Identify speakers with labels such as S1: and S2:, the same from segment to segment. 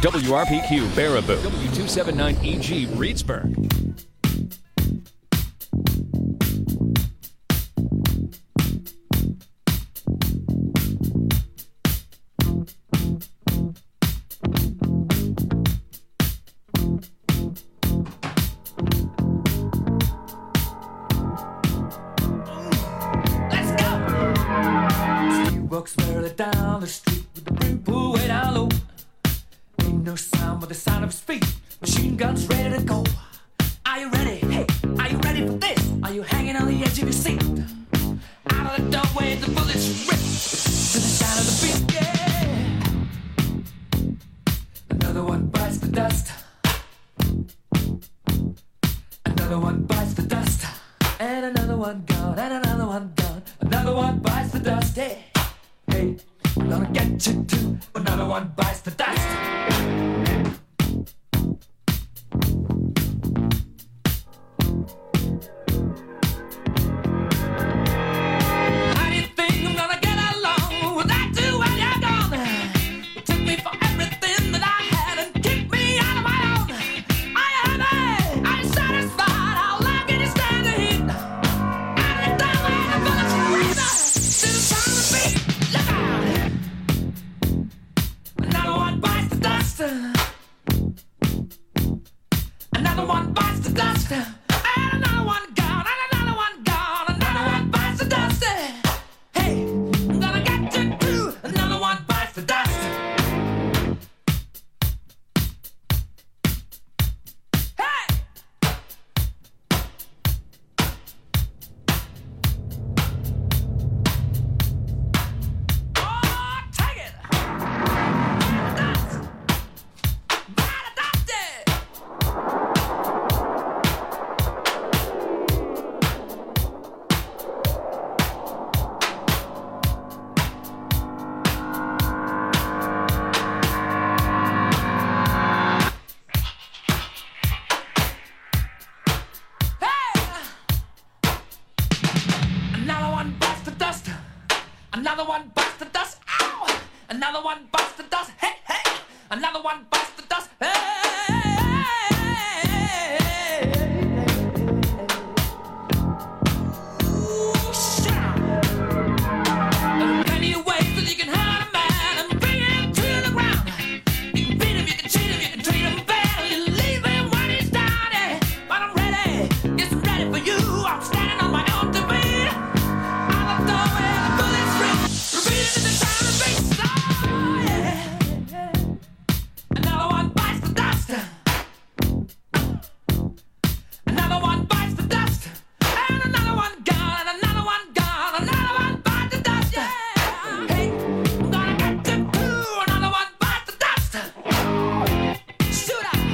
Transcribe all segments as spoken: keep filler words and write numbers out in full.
S1: W R P Q Baraboo, W two seventy-nine E G Reedsburg.
S2: Down the street with the brim pull way down low. Ain't no sound but the sound of his feet. Machine guns ready to go. Are you ready? Hey, are you ready for this? Are you hanging on the edge of your seat? Out of the doorway, the bullets rip to the sound of the beat. Yeah. Another one bites the dust. Another one bites the dust. And another one gone. And another one gone. Another one bites the dust. Hey. Hey, I'm gonna get you too. Another one bites the dust. How do you think I'm gonna get along without you when you're gone? You took me for everything that I had and kicked me out of my own. Are you happy? Are you satisfied? How long can you stand the heat? Out of the doorway, the bullets rip to the sound of the beat. Another one bites the dust. Another one bites the dust. And another one gone. And another one gone. Another one bites the dust. Hey, I'm gonna get you too. Another one bites the dust. Hey! Oh, take it! Another one bites the dust. Another one bites the dust. Ow! Another one bites the dust. Hey, hey! Another one bites the dust. Hey! Ooh, shout! There are plenty of ways that you can hurt a man and bring him to the ground. You can beat him, you can cheat him, you can treat him bad, or you leave him when he's down. Yeah. But I'm ready, yes, I'm ready for you. I'm standing on my own two feet. Out the doorway, the bullets rip, repeating to the sound of the bass. Oh, yeah. Another one bites the dust. Another one bites the dust. And another one gone. And another one gone. Another one bites the dust. Yeah. Hey, I'm gonna get you too. Another one bites the dust. Shoot out.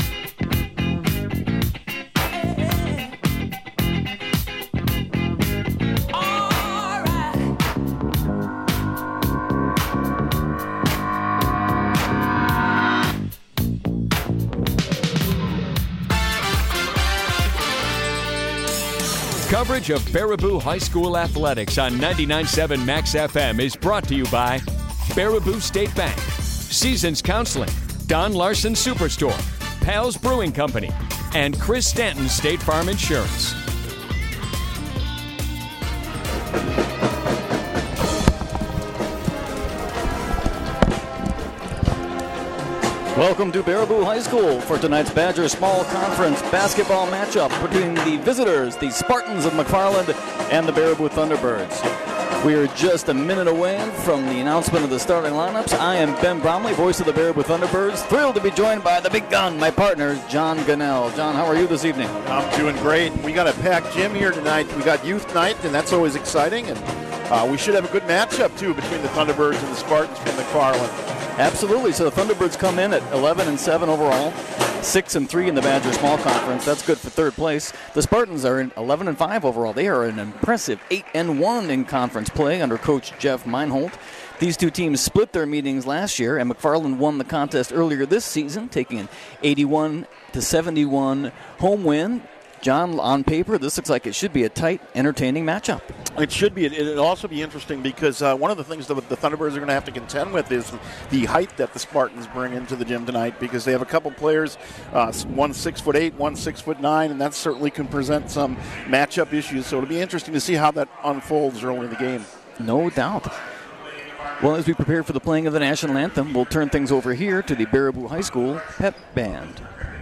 S2: Hey. All right.
S1: Coverage of Baraboo High School athletics on ninety-nine point seven Max F M is brought to you by Baraboo State Bank, Seasons Counseling, Don Larson Superstore, Pal's Brewing Company, and Chris Stanton State Farm Insurance.
S3: Welcome to Baraboo High School for tonight's Badger Small Conference basketball matchup between the visitors, the Spartans of McFarland, and the Baraboo Thunderbirds. We are just a minute away from the announcement of the starting lineups. I am Ben Bromley, voice of the Baraboo Thunderbirds, thrilled to be joined by the big gun, my partner, John Gunnell. John, how are you this evening?
S4: I'm doing great. We got a packed gym here tonight. We got youth night, and that's always exciting. And uh, we should have a good matchup, too, between the Thunderbirds and the Spartans from McFarland.
S3: Absolutely. So the Thunderbirds come in at eleven and seven overall, six and three in the Badger Small Conference. That's good for third place. The Spartans are in eleven and five overall. They are an impressive eight and one in conference play under Coach Jeff Meinholt. These two teams split their meetings last year, and McFarland won the contest earlier this season, taking an eighty-one to seventy-one home win. John, on paper, this looks like it should be a tight, entertaining matchup.
S4: It should be. It'll also be interesting because uh, one of the things that the Thunderbirds are going to have to contend with is the height that the Spartans bring into the gym tonight, because they have a couple players, uh, one six foot eight, one six foot nine, and that certainly can present some matchup issues. So it'll be interesting to see how that unfolds early in the game.
S3: No doubt. Well, as we prepare for the playing of the national anthem, we'll turn things over here to the Baraboo High School Pep Band.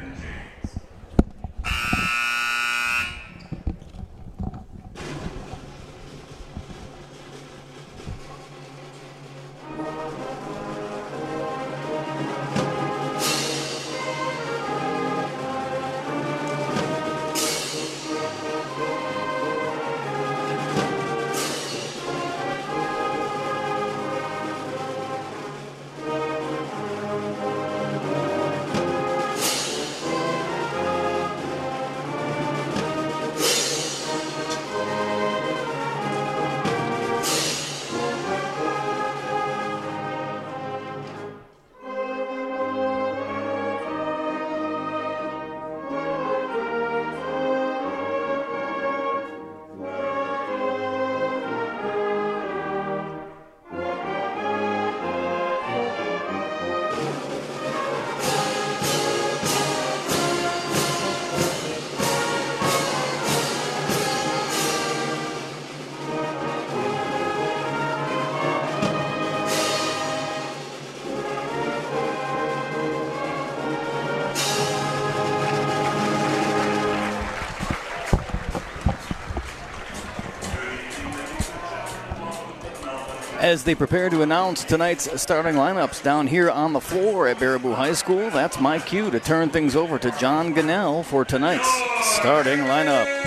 S3: As they prepare to announce tonight's starting lineups down here on the floor at Baraboo High School, that's my cue to turn things over to John Gannell for tonight's starting lineups.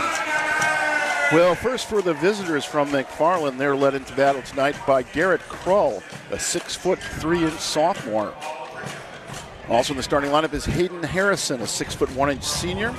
S4: Well, first for the visitors from McFarland, they're led into battle tonight by Garrett Krull, a six foot three inch sophomore. Also in the starting lineup is Hayden Harrison, a six foot one inch senior.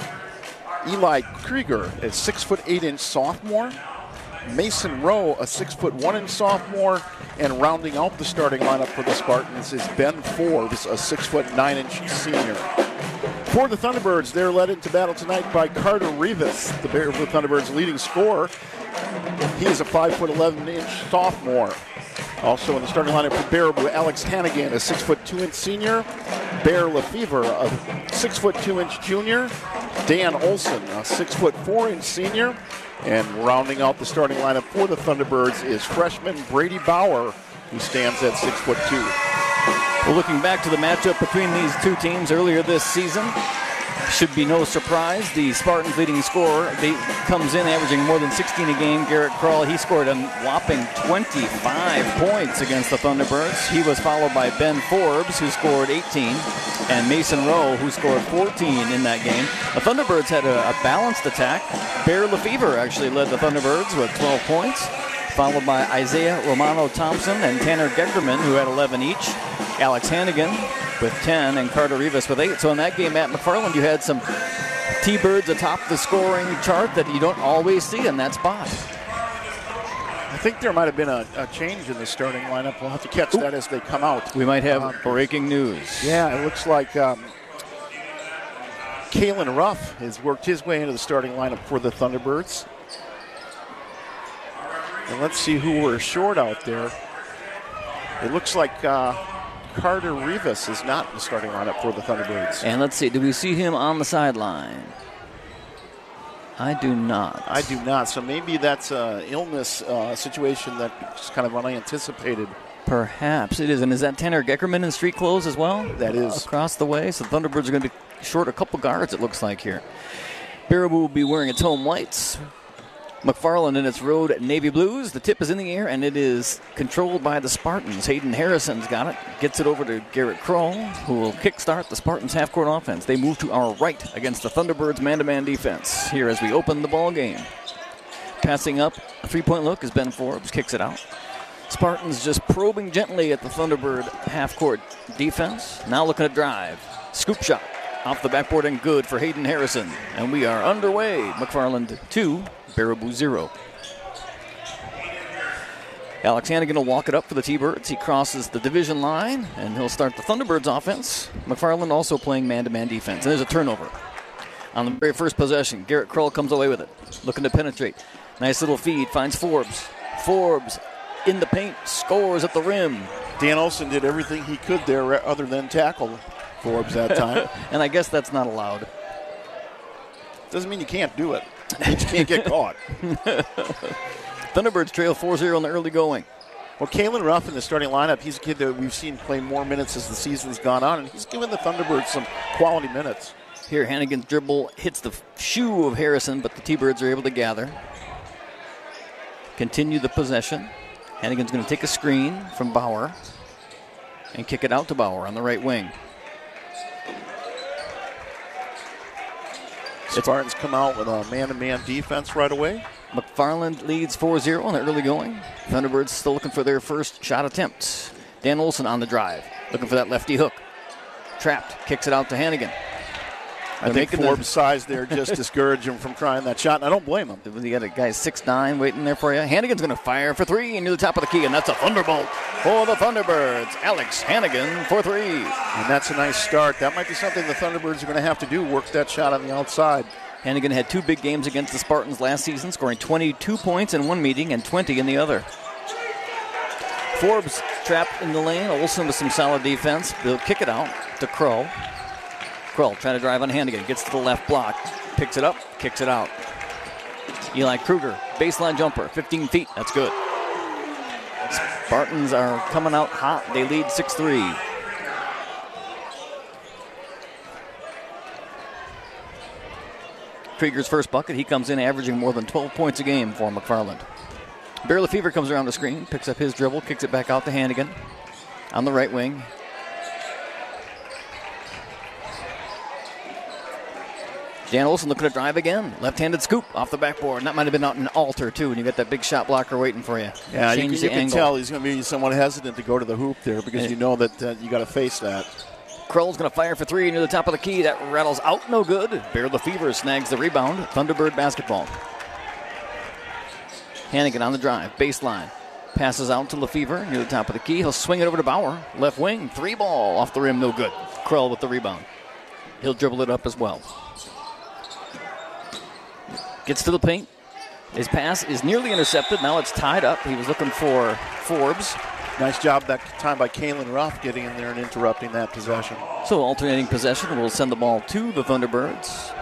S4: Eli Krieger, a six foot eight inch sophomore. Mason Rowe, a six foot one inch sophomore, and rounding out the starting lineup for the Spartans is Ben Forbes, a six foot nine inch senior. For the Thunderbirds, they're led into battle tonight by Carter Rivas, the Baraboo Thunderbirds' leading scorer. He is a five foot eleven inch sophomore. Also in the starting lineup for Baraboo, Alex Hannigan, a six foot two inch senior. Bear Lefevre, a six foot two inch junior. Dan Olson, a six foot four inch senior. And rounding out the starting lineup for the Thunderbirds is freshman Brady Bauer, who stands at six foot two.
S3: Well, looking back to the matchup between these two teams earlier this season, should be no surprise. The Spartans' leading scorer they, comes in averaging more than sixteen a game. Garrett Krull, he scored a whopping twenty-five points against the Thunderbirds. He was followed by Ben Forbes, who scored eighteen, and Mason Rowe, who scored fourteen in that game. The Thunderbirds had a, a balanced attack. Bear Lefevre actually led the Thunderbirds with twelve points, followed by Isaiah Romano Thompson and Tanner Gegerman, who had eleven each. Alex Hannigan with ten and Carter Rivas with eight. So in that game at McFarland, you had some T-Birds atop the scoring chart that you don't always see in that spot.
S4: I think there might have been a, a change in the starting lineup. We'll have to catch Ooh. that as they come out.
S3: We might have
S4: um,
S3: breaking news.
S4: Yeah, it looks like um, Kalen Ruff has worked his way into the starting lineup for the Thunderbirds. And let's see who we're short out there. It looks like uh, Carter Rivas is not in the starting lineup for the Thunderbirds.
S3: And let's see, do we see him on the sideline? I do not.
S4: I do not. So maybe that's an illness uh, situation that's kind of unanticipated.
S3: Perhaps it is. And is that Tanner Geckerman in street clothes as well?
S4: That is.
S3: Uh, across the way. So the Thunderbirds are going to be short a couple guards, it looks like here. Baraboo will be wearing its home whites. McFarland in its road navy blues. The tip is in the air, and it is controlled by the Spartans. Hayden Harrison's got it. Gets it over to Garrett Krull, who will kickstart the Spartans' half-court offense. They move to our right against the Thunderbirds' man-to-man defense here as we open the ball game. Passing up, a three-point look as Ben Forbes kicks it out. Spartans just probing gently at the Thunderbird half-court defense. Now looking to drive. Scoop shot off the backboard and good for Hayden Harrison. And we are underway. McFarland two. Baraboo zero. Alex Hannigan will walk it up for the T-Birds. He crosses the division line, and he'll start the Thunderbirds offense. McFarland also playing man-to-man defense. And there's a turnover. On the very first possession, Garrett Kroll comes away with it, looking to penetrate. Nice little feed, finds Forbes. Forbes in the paint, scores at the rim.
S4: Dan Olson did everything he could there other than tackle Forbes that time.
S3: And I guess that's not allowed.
S4: Doesn't mean you can't do it. It means you can't get caught.
S3: Thunderbirds trail four zero in the early going.
S4: Well, Kalen Ruff in the starting lineup, he's a kid that we've seen play more minutes as the season's gone on, and he's given the Thunderbirds some quality minutes.
S3: Here, Hannigan's dribble hits the shoe of Harrison, but the T-Birds are able to gather. Continue the possession. Hannigan's going to take a screen from Bauer and kick it out to Bauer on the right wing.
S4: Spartans come out with a man-to-man defense right away.
S3: McFarland leads four zero in the early going. Thunderbirds still looking for their first shot attempt. Dan Olson on the drive, looking for that lefty hook. Trapped, kicks it out to Hannigan.
S4: I
S3: They're
S4: think
S3: making
S4: Forbes'
S3: the-
S4: size there just discouraged him from trying that shot, and I don't blame him.
S3: You got a guy six nine waiting there for you. Hannigan's going to fire for three and near the top of the key, and that's a thunderbolt for the Thunderbirds. Alex Hannigan for three.
S4: And that's a nice start. That might be something the Thunderbirds are going to have to do, work that shot on the outside.
S3: Hannigan had two big games against the Spartans last season, scoring twenty-two points in one meeting and twenty in the other. Forbes trapped in the lane. Olson with some solid defense. They'll kick it out to Kroll. Kroll trying to drive on Hannigan. Gets to the left block. Picks it up. Kicks it out. Eli Kruger, baseline jumper, fifteen feet. That's good. Spartans are coming out hot. They lead six three. Krieger's first bucket. He comes in averaging more than twelve points a game for McFarland. Bear Lefevre comes around the screen, picks up his dribble, kicks it back out to Hannigan on the right wing. Dan Olson looking to drive again. Left-handed scoop off the backboard. And that might have been out an altar, too, and you got that big shot blocker waiting for you.
S4: Yeah, you,
S3: Change
S4: can-
S3: the
S4: you can
S3: angle.
S4: tell he's going to be somewhat hesitant to go to the hoop there because
S3: Yeah.
S4: you know that uh, you got to face that.
S3: Kroll's going to fire for three near the top of the key. That rattles out, no good. Bear Lefevre snags the rebound. Thunderbird basketball. Hannigan on the drive, baseline. Passes out to Lefevre near the top of the key. He'll swing it over to Bauer. Left wing, three ball off the rim, no good. Kroll with the rebound. He'll dribble it up as well. Gets to the paint. His pass is nearly intercepted. Now it's tied up. He was looking for Forbes.
S4: Nice job that time by Kalen Ruff getting in there and interrupting that possession.
S3: So alternating possession will send the ball to the Thunderbirds.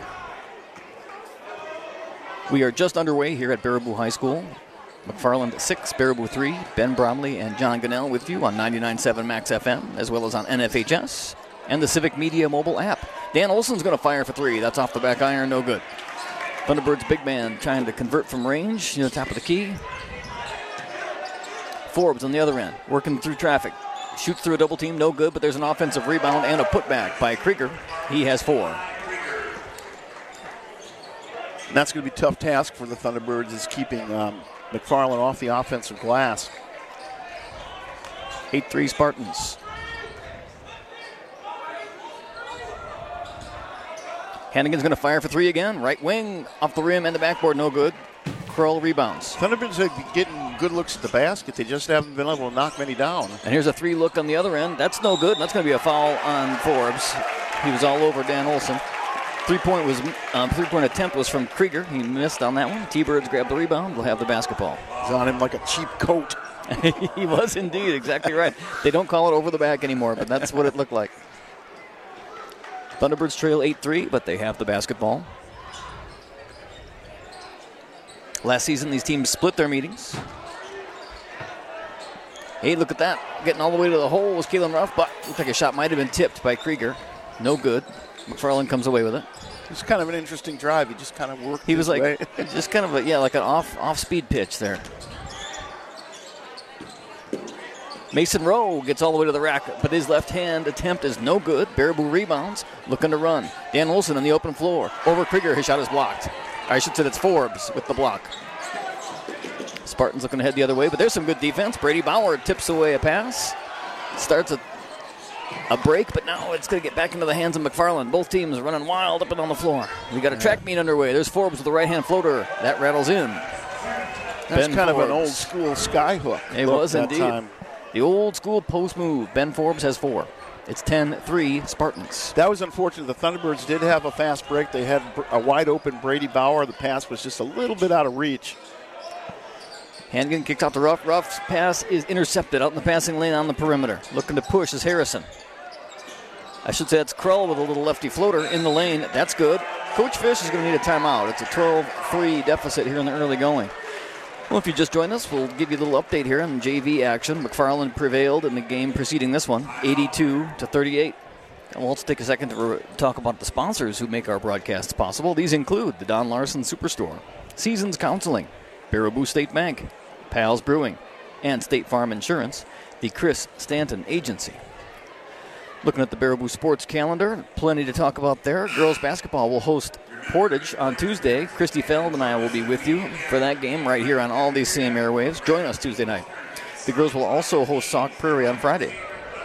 S3: We are just underway here at Baraboo High School. McFarland six, Baraboo three. Ben Bromley and John Gunnell with you on ninety-nine point seven Max F M, as well as on N F H S and the Civic Media mobile app. Dan Olson's going to fire for three. That's off the back iron, no good. Thunderbirds big man trying to convert from range near the top of the key. Forbes on the other end, working through traffic. Shoots through a double team, no good, but there's an offensive rebound and a putback by Krieger. He has four.
S4: And that's going to be a tough task for the Thunderbirds is keeping um, McFarland off the offensive glass.
S3: eight three Spartans. Hannigan's going to fire for three again. Right wing, off the rim and the backboard, no good. Kroll rebounds.
S4: Thunderbirds are getting good looks at the basket. They just haven't been able to knock many down.
S3: And here's a three look on the other end. That's no good. That's going to be a foul on Forbes. He was all over Dan Olson. Three-point was um, three-point attempt was from Krieger. He missed on that one. T-Birds grab the rebound. We'll have the basketball.
S4: He's on him like a cheap coat.
S3: He was indeed, exactly right. They don't call it over the back anymore, but that's what it looked like. Thunderbirds trail eight three, but they have the basketball. Last season, these teams split their meetings. Hey, look at that. Getting all the way to the hole was Kalen Ruff, but looked like a shot might have been tipped by Krieger. No good. McFarland comes away with it.
S4: It's kind of an interesting drive. He just kind of worked
S3: He was
S4: his
S3: like,
S4: way.
S3: just kind of a, yeah, like an off, off-speed pitch there. Mason Rowe gets all the way to the rack, but his left-hand attempt is no good. Baraboo rebounds, looking to run. Dan Olson on the open floor. Over Krieger, his shot is blocked. I should say that's Forbes with the block. Spartans looking to head the other way, but there's some good defense. Brady Bauer tips away a pass. Starts a, a break, but now it's going to get back into the hands of McFarland. Both teams running wild up and on the floor. We got a track meet underway. There's Forbes with the right-hand floater. That rattles in.
S4: That's
S3: Ben
S4: kind of an
S3: Forbes.
S4: old school sky hook.
S3: It
S4: look
S3: was
S4: that
S3: indeed.
S4: time.
S3: The old school post move. Ben Forbes has four. It's ten three Spartans.
S4: That was unfortunate. The Thunderbirds did have a fast break. They had a wide open Brady Bauer. The pass was just a little bit out of reach.
S3: Hannigan kicks out the rough. Ruff's pass is intercepted out in the passing lane on the perimeter. Looking to push is Harrison. I should say it's Krull with a little lefty floater in the lane. That's good. Coach Fish is going to need a timeout. It's a twelve three deficit here in the early going. Well, if you just joined us, we'll give you a little update here on J V action. McFarland prevailed in the game preceding this one, eighty-two to thirty-eight. And we'll also take a second to re- talk about the sponsors who make our broadcasts possible. These include the Don Larson Superstore, Seasons Counseling, Baraboo State Bank, Pals Brewing, and State Farm Insurance, the Chris Stanton Agency. Looking at the Baraboo sports calendar, plenty to talk about there. Girls basketball will host Portage on Tuesday. Christy Feld and I will be with you for that game right here on all these same airwaves. Join us Tuesday night. The girls will also host Sauk Prairie on Friday.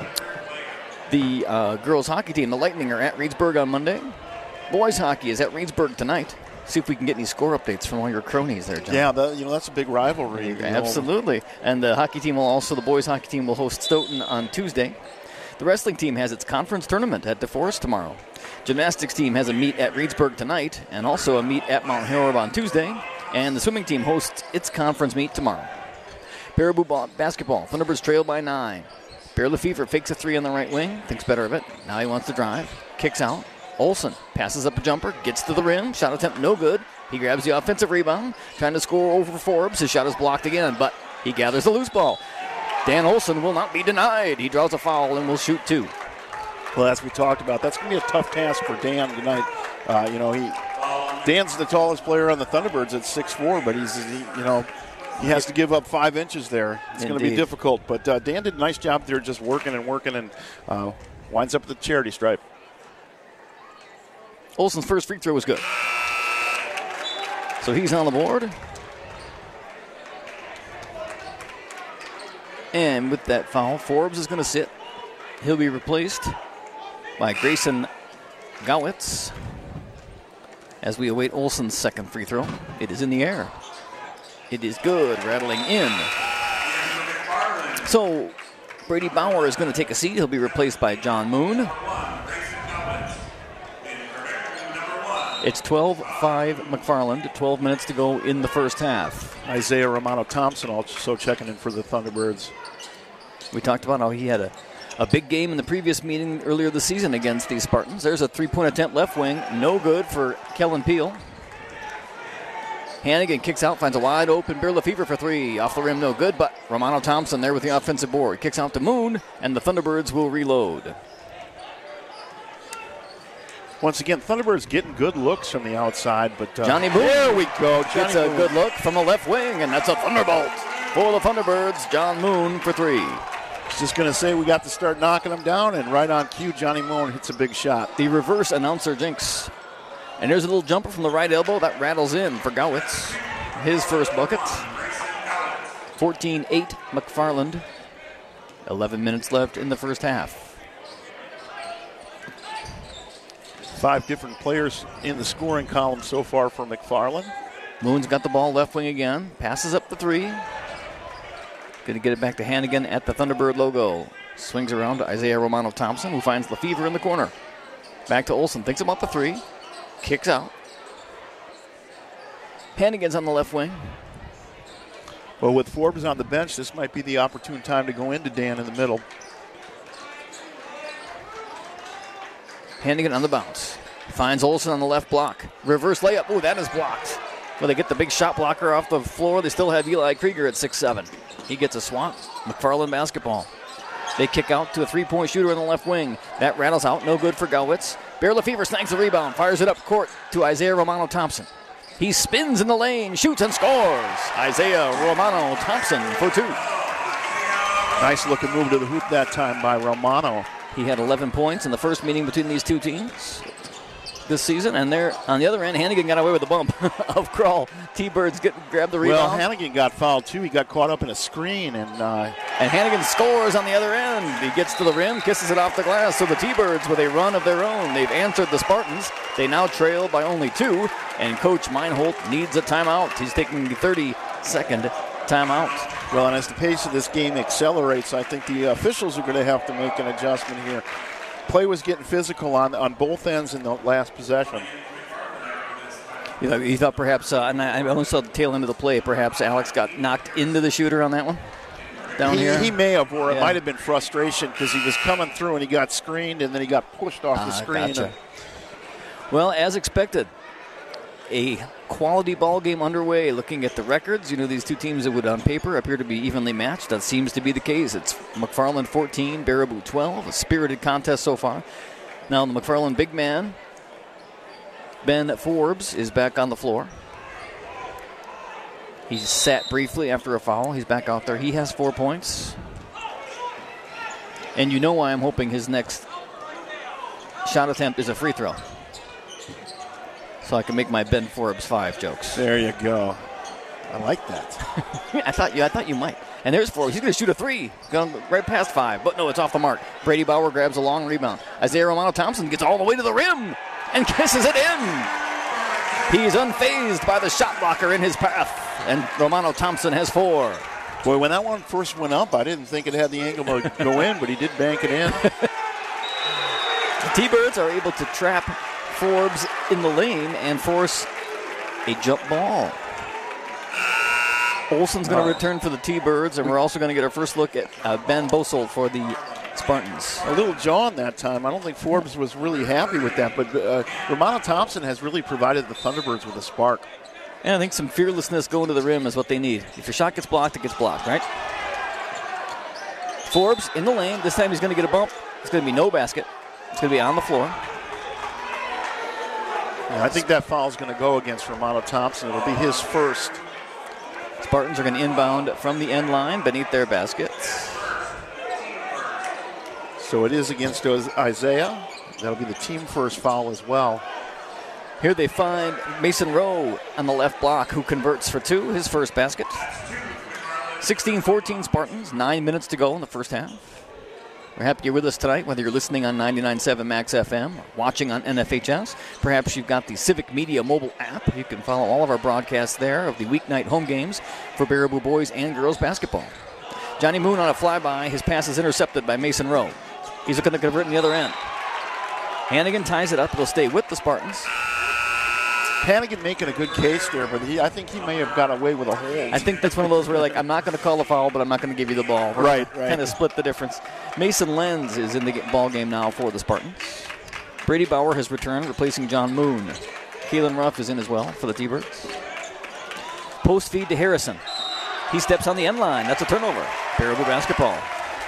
S3: The uh, girls hockey team, the Lightning, are at Reedsburg on Monday. Boys hockey is at Reedsburg tonight. See if we can get any score updates from all your cronies there, John.
S4: Yeah, the, you know that's a big rivalry. You
S3: Absolutely.
S4: know.
S3: And the hockey team will also, the boys hockey team will host Stoughton on Tuesday. The wrestling team has its conference tournament at DeForest tomorrow. Gymnastics team has a meet at Reedsburg tonight and also a meet at Mount Horeb on Tuesday. And the swimming team hosts its conference meet tomorrow. Baraboo basketball. Thunderbirds trail by nine. Bear Lefevre fakes a three on the right wing. Thinks better of it. Now he wants to drive. Kicks out. Olsen passes up a jumper. Gets to the rim. Shot attempt no good. He grabs the offensive rebound. Trying to score over Forbes. His shot is blocked again, but he gathers the loose ball. Dan Olsen will not be denied. He draws a foul and will shoot two.
S4: Well, as we talked about, that's going to be a tough task for Dan tonight. Uh, you know, he Dan's the tallest player on the Thunderbirds at six foot four, but he's, he, you know, he has to give up five inches there. It's going to be difficult. But uh, Dan did a nice job there just working and working and uh, winds up at the charity stripe.
S3: Olsen's first free throw was good. So he's on the board. And with that foul, Forbes is going to sit. He'll be replaced by Grayson Gowitz as we await Olsen's second free throw. It is in the air. It is good, rattling in. So Brady Bauer is going to take a seat. He'll be replaced by John Moon. It's twelve five McFarland, twelve minutes to go in the first half.
S4: Isaiah Romano-Thompson also checking in for the Thunderbirds.
S3: We talked about how he had a, a big game in the previous meeting earlier this season against these Spartans. There's a three-point attempt left wing. No good for Kellen Peel. Hannigan kicks out, finds a wide open Bear Lefevre for three. Off the rim, no good, but Romano-Thompson there with the offensive board. Kicks out to Moon, and the Thunderbirds will reload.
S4: Once again, Thunderbirds getting good looks from the outside, but uh,
S3: Johnny Moon.
S4: There we go. Johnny
S3: It's a
S4: Moon.
S3: good look from the left wing, and that's a Thunderbolt for the Thunderbirds. John Moon for three.
S4: Just going to say we got to start knocking them down, and right on cue, Johnny Moon hits a big shot.
S3: The reverse announcer jinx. And there's a little jumper from the right elbow that rattles in for Gowitz. His first bucket. fourteen eight McFarland. eleven minutes left in the first half.
S4: Five different players in the scoring column so far for McFarland.
S3: Moon's got the ball left wing again. Passes up the three. Going to get it back to Hannigan at the Thunderbird logo. Swings around to Isaiah Romano-Thompson, who finds Lefevre in the corner. Back to Olsen. Thinks about the three. Kicks out. Hannigan's on the left wing.
S4: Well, with Forbes on the bench, this might be the opportune time to go into Dan in the middle.
S3: Hannigan on the bounce. Finds Olsen on the left block. Reverse layup. Ooh, that is blocked. Well, they get the big shot blocker off the floor. They still have Eli Krieger at six seven. He gets a swat. McFarland basketball. They kick out to a three-point shooter on the left wing. That rattles out. No good for Gowitz. Bear Lefevre snags the rebound. Fires it up court to Isaiah Romano-Thompson. He spins in the lane, shoots and scores. Isaiah Romano-Thompson for two.
S4: Nice looking move to the hoop that time by Romano.
S3: He had eleven points in the first meeting between these two teams this season, and there on the other end, Hannigan got away with the bump of Krull. T-Birds get grabbed the rebound.
S4: Well, Hannigan got fouled too. He got caught up in a screen, and uh,
S3: and Hannigan scores on the other end. He gets to the rim, kisses it off the glass. So the T-Birds, with a run of their own, they've answered the Spartans. They now trail by only two, and Coach Meinholt needs a timeout. He's taking the thirty-second timeout.
S4: Well, and as the pace of this game accelerates, I think the officials are going to have to make an adjustment here. play was getting physical on, on both ends in the last possession.
S3: You, know, you thought perhaps, uh, and I only saw the tail end of the play, perhaps Alex got knocked into the shooter on that one? Down
S4: he,
S3: here?
S4: He may have, or it
S3: Yeah.
S4: might have been frustration because he was coming through and he got screened and then he got pushed off
S3: Ah,
S4: the screen.
S3: gotcha.
S4: And
S3: Well, as expected, a quality ball game underway. Looking at the records, you know, these two teams that would on paper appear to be evenly matched. That seems to be the case. It's McFarland fourteen, Baraboo twelve. A spirited contest so far. Now the McFarland big man, Ben Forbes, is back on the floor. He sat briefly after a foul. He's back out there. He has four points. And you know why I'm hoping his next shot attempt is a free throw. So I can make my Ben Forbes five jokes.
S4: there you go. I like that.
S3: I thought you I thought you might. And there's Forbes. He's going to shoot a three. Going right past five. But no, it's off the mark. Brady Bauer grabs a long rebound. Isaiah Romano Thompson gets all the way to the rim and kisses it in. He's unfazed by the shot blocker in his path. And Romano Thompson has four.
S4: Boy, when that one first went up, I didn't think it had the angle to go in, but he did bank it in.
S3: The T-Birds are able to trap Forbes in the lane and force a jump ball. Olsen's going to
S4: Oh.
S3: return for the T-Birds, and we're also going to get our first look at uh, Ben Bosold for the Spartans.
S4: A little John that time. I don't think Forbes was really happy with that, but uh, Romano Thompson has really provided the Thunderbirds with a spark.
S3: And I think some fearlessness going to the rim is what they need. If your shot gets blocked, it gets blocked, right? Forbes in the lane. This time he's going to get a bump. It's going to be no basket. It's going to be on the floor.
S4: Yeah, I think that foul is going to go against Romano Thompson. It'll be his first.
S3: Spartans are going to inbound from the end line beneath their basket.
S4: So it is against Isaiah. That'll be the team first foul as well.
S3: Here they find Mason Rowe on the left block, who converts for two, his first basket. sixteen fourteen Spartans, nine minutes to go in the first half. We're happy you're with us tonight, whether you're listening on ninety-nine point seven Max F M or watching on N F H S. Perhaps you've got the Civic Media mobile app. You can follow all of our broadcasts there of the weeknight home games for Baraboo boys and girls basketball. Johnny Moon on a flyby. His pass is intercepted by Mason Rowe. He's looking to convert in the other end. Hannigan ties it up. It'll stay with the Spartans.
S4: Hannigan making a good case there, but he, I think he may have got away with a hold.
S3: I think that's one of those where, like, I'm not going to call a foul, but I'm not going to give you the ball. We're
S4: Right, right.
S3: Kind of split the difference. Mason Lenz is in the ga- ball game now for the Spartans. Brady Bauer has returned, replacing John Moon. Keelan Ruff is in as well for the T-Birds. Post feed to Harrison. He steps on the end line. That's a turnover. Baraboo basketball.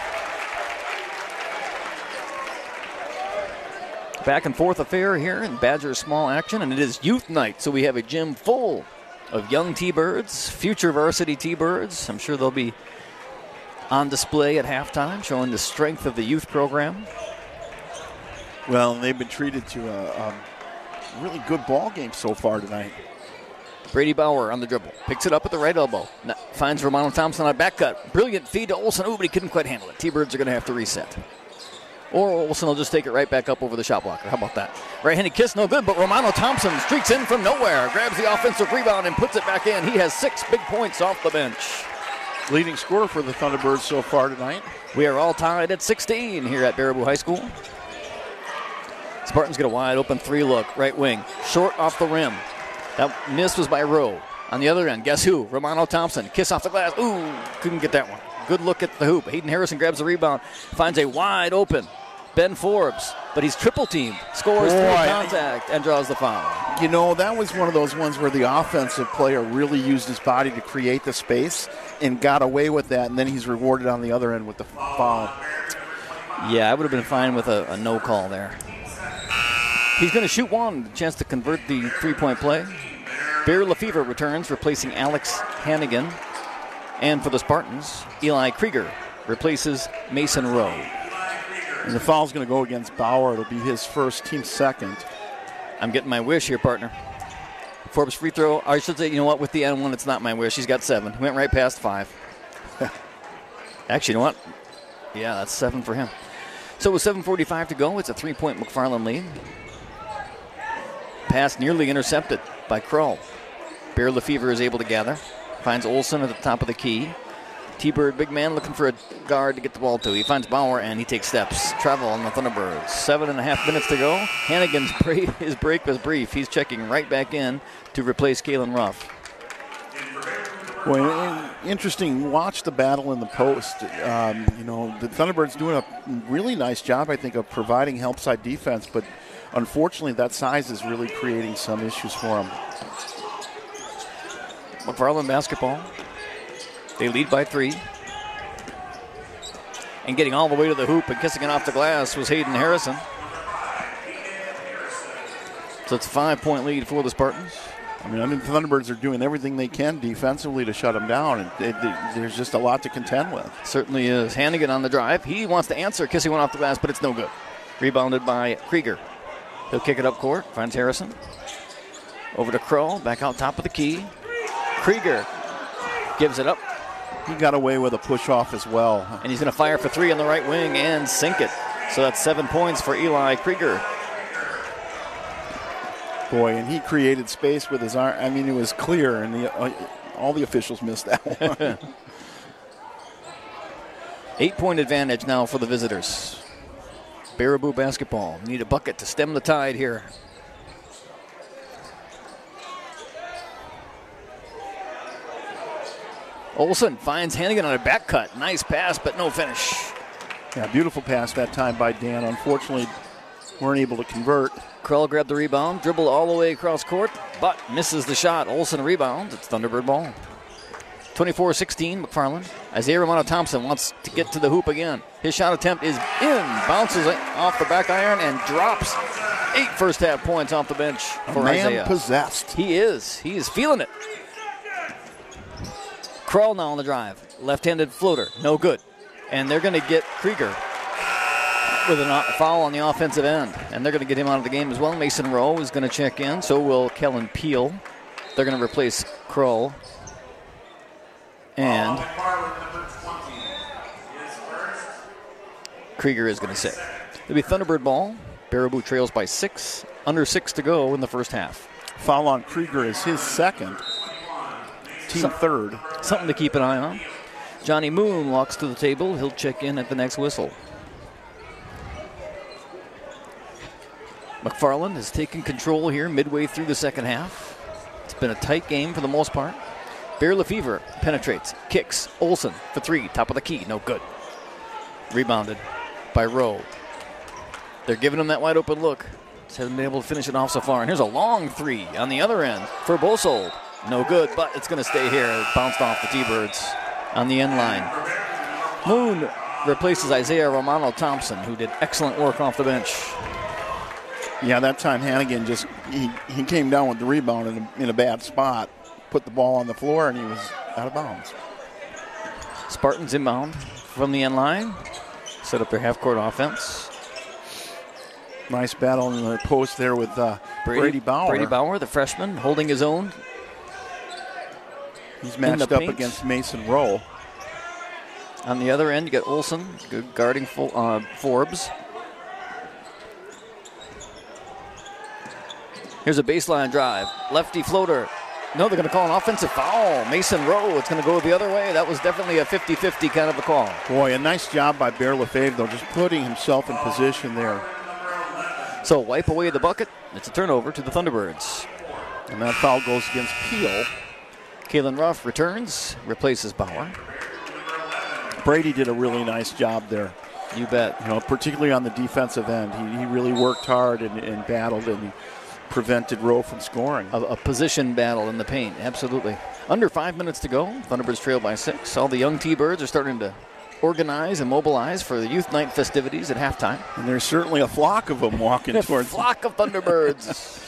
S3: Back and forth affair here in Badger small action, and it is youth night, so we have a gym full of young T-Birds, future varsity T-Birds. I'm sure they'll be on display at halftime, showing the strength of the youth program.
S4: Well, they've been treated to a um, really good ball game so far tonight.
S3: Brady Bauer on the dribble, picks it up at the right elbow, N- finds Romano Thompson on a back cut. Brilliant feed to Olsen. Ooh, but he couldn't quite handle it. T-Birds are going to have to reset. Or Olsen will just take it right back up over the shot blocker. How about that? Right-handed kiss, no good, but Romano Thompson streaks in from nowhere, grabs the offensive rebound and puts it back in. He has six big points off the bench.
S4: Leading scorer for the Thunderbirds so far tonight.
S3: We are all tied at sixteen here at Baraboo High School. Spartans get a wide open three look, right wing, short off the rim. That miss was by Rowe. On the other end, guess who? Romano Thompson. Kiss off the glass. Ooh, couldn't get that one. Good look at the hoop. Hayden Harrison grabs the rebound, finds a wide open Ben Forbes, but he's triple teamed, scores
S4: Boy.
S3: through contact, and draws the foul.
S4: You know, that was one of those ones where the offensive player really used his body to create the space and got away with that, and then he's rewarded on the other end with the foul.
S3: Yeah, I would have been fine with a, a no call there. He's going to shoot one, chance to convert the three-point play. Bear Lefevre returns, replacing Alex Hannigan. And for the Spartans, Eli Krieger replaces Mason Rowe.
S4: And the foul's going to go against Bauer. It'll be his first, team second.
S3: I'm getting my wish here, partner. Forbes free throw. I should say, you know what? With the N one, it's not my wish. He's got seven. He went right past five. Actually, you know what? Yeah, that's seven for him. So with seven forty-five to go, it's a three-point McFarland lead. Pass nearly intercepted by Krull. Bear Lefevre is able to gather. Finds Olsen at the top of the key. T-Bird, big man, looking for a guard to get the ball to. He finds Bauer, and he takes steps. Travel on the Thunderbirds. Seven and a half minutes to go. Hannigan's break, his break was brief. He's checking right back in to replace Kalen Ruff.
S4: Well, interesting. Watch the battle in the post. Um, you know, the Thunderbirds doing a really nice job, I think, of providing help side defense, but unfortunately that size is really creating some issues for them.
S3: McFarland basketball. They lead by three. And getting all the way to the hoop and kissing it off the glass was Hayden Harrison. So it's a five-point lead for the Spartans.
S4: I mean, I mean, the Thunderbirds are doing everything they can defensively to shut them down, and it, it, there's just a lot to contend with.
S3: Certainly is. Hannigan on the drive. He wants to answer. Kissing one off the glass, but it's no good. Rebounded by Krieger. He'll kick it up court. Finds Harrison. Over to Kroll. Back out top of the key. Krieger gives it up.
S4: He got away with a push-off as well.
S3: And he's going to fire for three on the right wing and sink it. So that's seven points for Eli Krieger.
S4: Boy, and he created space with his arm. I mean, it was clear, and the, uh, all the officials missed that one.
S3: Eight-point advantage now for the visitors. Baraboo basketball. Need a bucket to stem the tide here. Olsen finds Hannigan on a back cut. Nice pass, but no finish.
S4: Yeah, beautiful pass that time by Dan. Unfortunately, weren't able to convert.
S3: Krell grabbed the rebound, dribbled all the way across court, but misses the shot. Olsen rebounds. It's Thunderbird ball. twenty-four sixteen, McFarland. Isaiah Romano Thompson wants to get to the hoop again. His shot attempt is in. Bounces off the back iron and drops. Eight first half points off the bench for
S4: Man
S3: Isaiah.
S4: possessed.
S3: He is. He is feeling it. Krell now on the drive. Left-handed floater. No good. And they're going to get Krieger with a foul on the offensive end. And they're going to get him out of the game as well. Mason Rowe is going to check in. So will Kellen Peel. They're going to replace Krell. And Krieger is going to sit. It'll be Thunderbird ball. Baraboo trails by six. Under six to go in the first half.
S4: Foul on Krieger is his second. Team
S3: Some,
S4: third.
S3: Something to keep an eye on. Johnny Moon walks to the table. He'll check in at the next whistle. McFarland has taken control here midway through the second half. It's been a tight game for the most part. Bear Lefevre penetrates, kicks. Olsen for three, top of the key, no good. Rebounded by Rowe. They're giving him that wide open look. Just hasn't been able to finish it off so far. And here's a long three on the other end for Bosold. No good, but it's going to stay here. It bounced off the T-Birds on the end line. Moon replaces Isaiah Romano Thompson, who did excellent work off the bench.
S4: Yeah, that time Hannigan just, he, he came down with the rebound in a, in a bad spot, put the ball on the floor, and he was out of bounds.
S3: Spartans inbound from the end line. Set up their half-court offense.
S4: Nice battle in the post there with uh, Brady, Brady Bauer.
S3: Brady Bauer, the freshman, holding his own.
S4: He's matched up
S3: paint.
S4: against Mason Rowe.
S3: On the other end, you got Olsen, good guarding uh, Forbes. Here's a baseline drive. Lefty floater. No, they're going to call an offensive foul. Mason Rowe, it's going to go the other way. That was definitely a fifty-fifty kind of a call.
S4: Boy, a nice job by Bear Lefebvre, though, just putting himself in position there.
S3: So wipe away the bucket. It's a turnover to the Thunderbirds.
S4: And that foul goes against Peel.
S3: Kalen Ruff returns, replaces Bauer.
S4: Brady did a really nice job there.
S3: You bet.
S4: You know, particularly on the defensive end. He, he really worked hard and, and battled and prevented Rowe from scoring.
S3: A, a position battle in the paint, absolutely. Under five minutes to go. Thunderbirds trail by six. All the young T-Birds are starting to organize and mobilize for the Youth Night festivities at halftime.
S4: And there's certainly a flock of them walking
S3: a
S4: towards
S3: flock of Thunderbirds.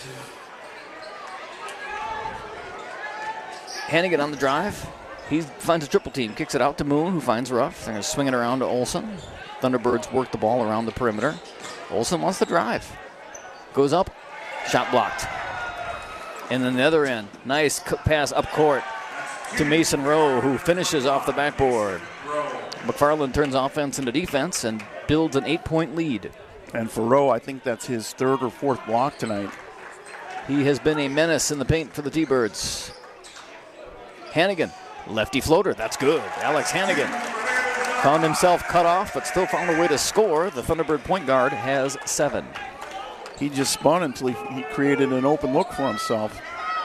S3: Hannigan on the drive. He finds a triple team, kicks it out to Moon, who finds Ruff. They're going to swing it around to Olsen. Thunderbirds work the ball around the perimeter. Olsen wants the drive. Goes up, shot blocked. And then the other end, nice pass up court to Mason Rowe, who finishes off the backboard. McFarland turns offense into defense and builds an eight-point lead.
S4: And for Rowe, I think that's his third or fourth block tonight.
S3: He has been a menace in the paint for the T-Birds. Hannigan Lefty floater, that's good. Alex Hannigan found himself cut off, but still found a way to score. The Thunderbird point guard has seven.
S4: He just spun until he, he created an open look for himself.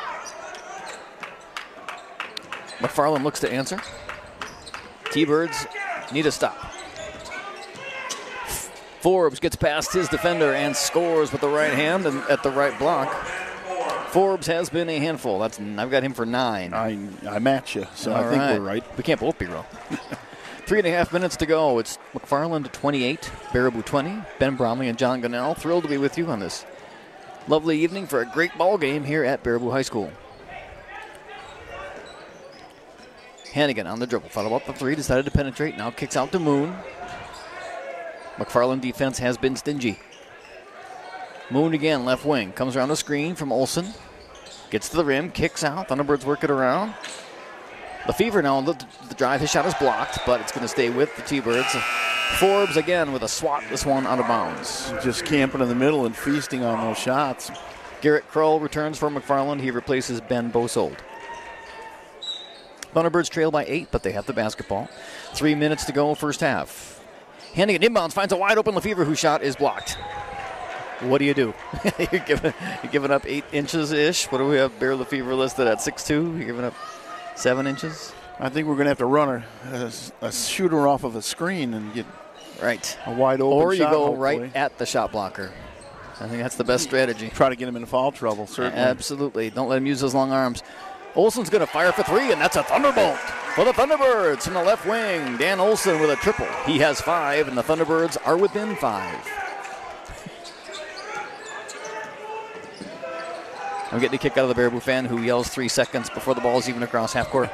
S3: McFarland looks to answer. T-Birds need a stop. Forbes gets past his defender and scores with the right hand and at the right block. Forbes has been a handful. That's I've got him for nine.
S4: I I match you, so
S3: All
S4: I think
S3: right.
S4: we're right.
S3: We can't both be wrong. Three and a half minutes to go. It's McFarland twenty-eight, Baraboo twenty. Ben Bromley and John Gunnell thrilled to be with you on this lovely evening for a great ball game here at Baraboo High School. Hannigan on the dribble. Thought about the three, decided to penetrate. Now kicks out to Moon. McFarland defense has been stingy. Moon again, left wing. Comes around the screen from Olsen. Gets to the rim, kicks out. Thunderbirds work it around. Lefevre now on the, the drive. His shot is blocked, but it's going to stay with the T-Birds. Forbes again with a swat. This one out of bounds.
S4: Just camping in the middle and feasting on those shots.
S3: Garrett Krull returns for McFarland. He replaces Ben Bosold. Thunderbirds trail by eight, but they have the basketball. Three minutes to go, first half. Hannigan inbounds, finds a wide open Lefevre whose shot is blocked. What do you do? you're, giving, you're giving up eight inches-ish. What do we have Bear Lefevre listed at six two? You're giving up seven inches?
S4: I think we're going to have to run a, a, a shooter off of a screen and get
S3: right
S4: a wide open
S3: Or you
S4: shot,
S3: go
S4: hopefully.
S3: right at the shot blocker. I think that's the best strategy.
S4: Try to get him in foul trouble, certainly.
S3: Absolutely. Don't let him use those long arms. Olsen's going to fire for three, and that's a thunderbolt for the Thunderbirds from the left wing. Dan Olsen with a triple. He has five, and the Thunderbirds are within five. I'm getting a kick out of the Baraboo fan who yells three seconds before the ball is even across half court.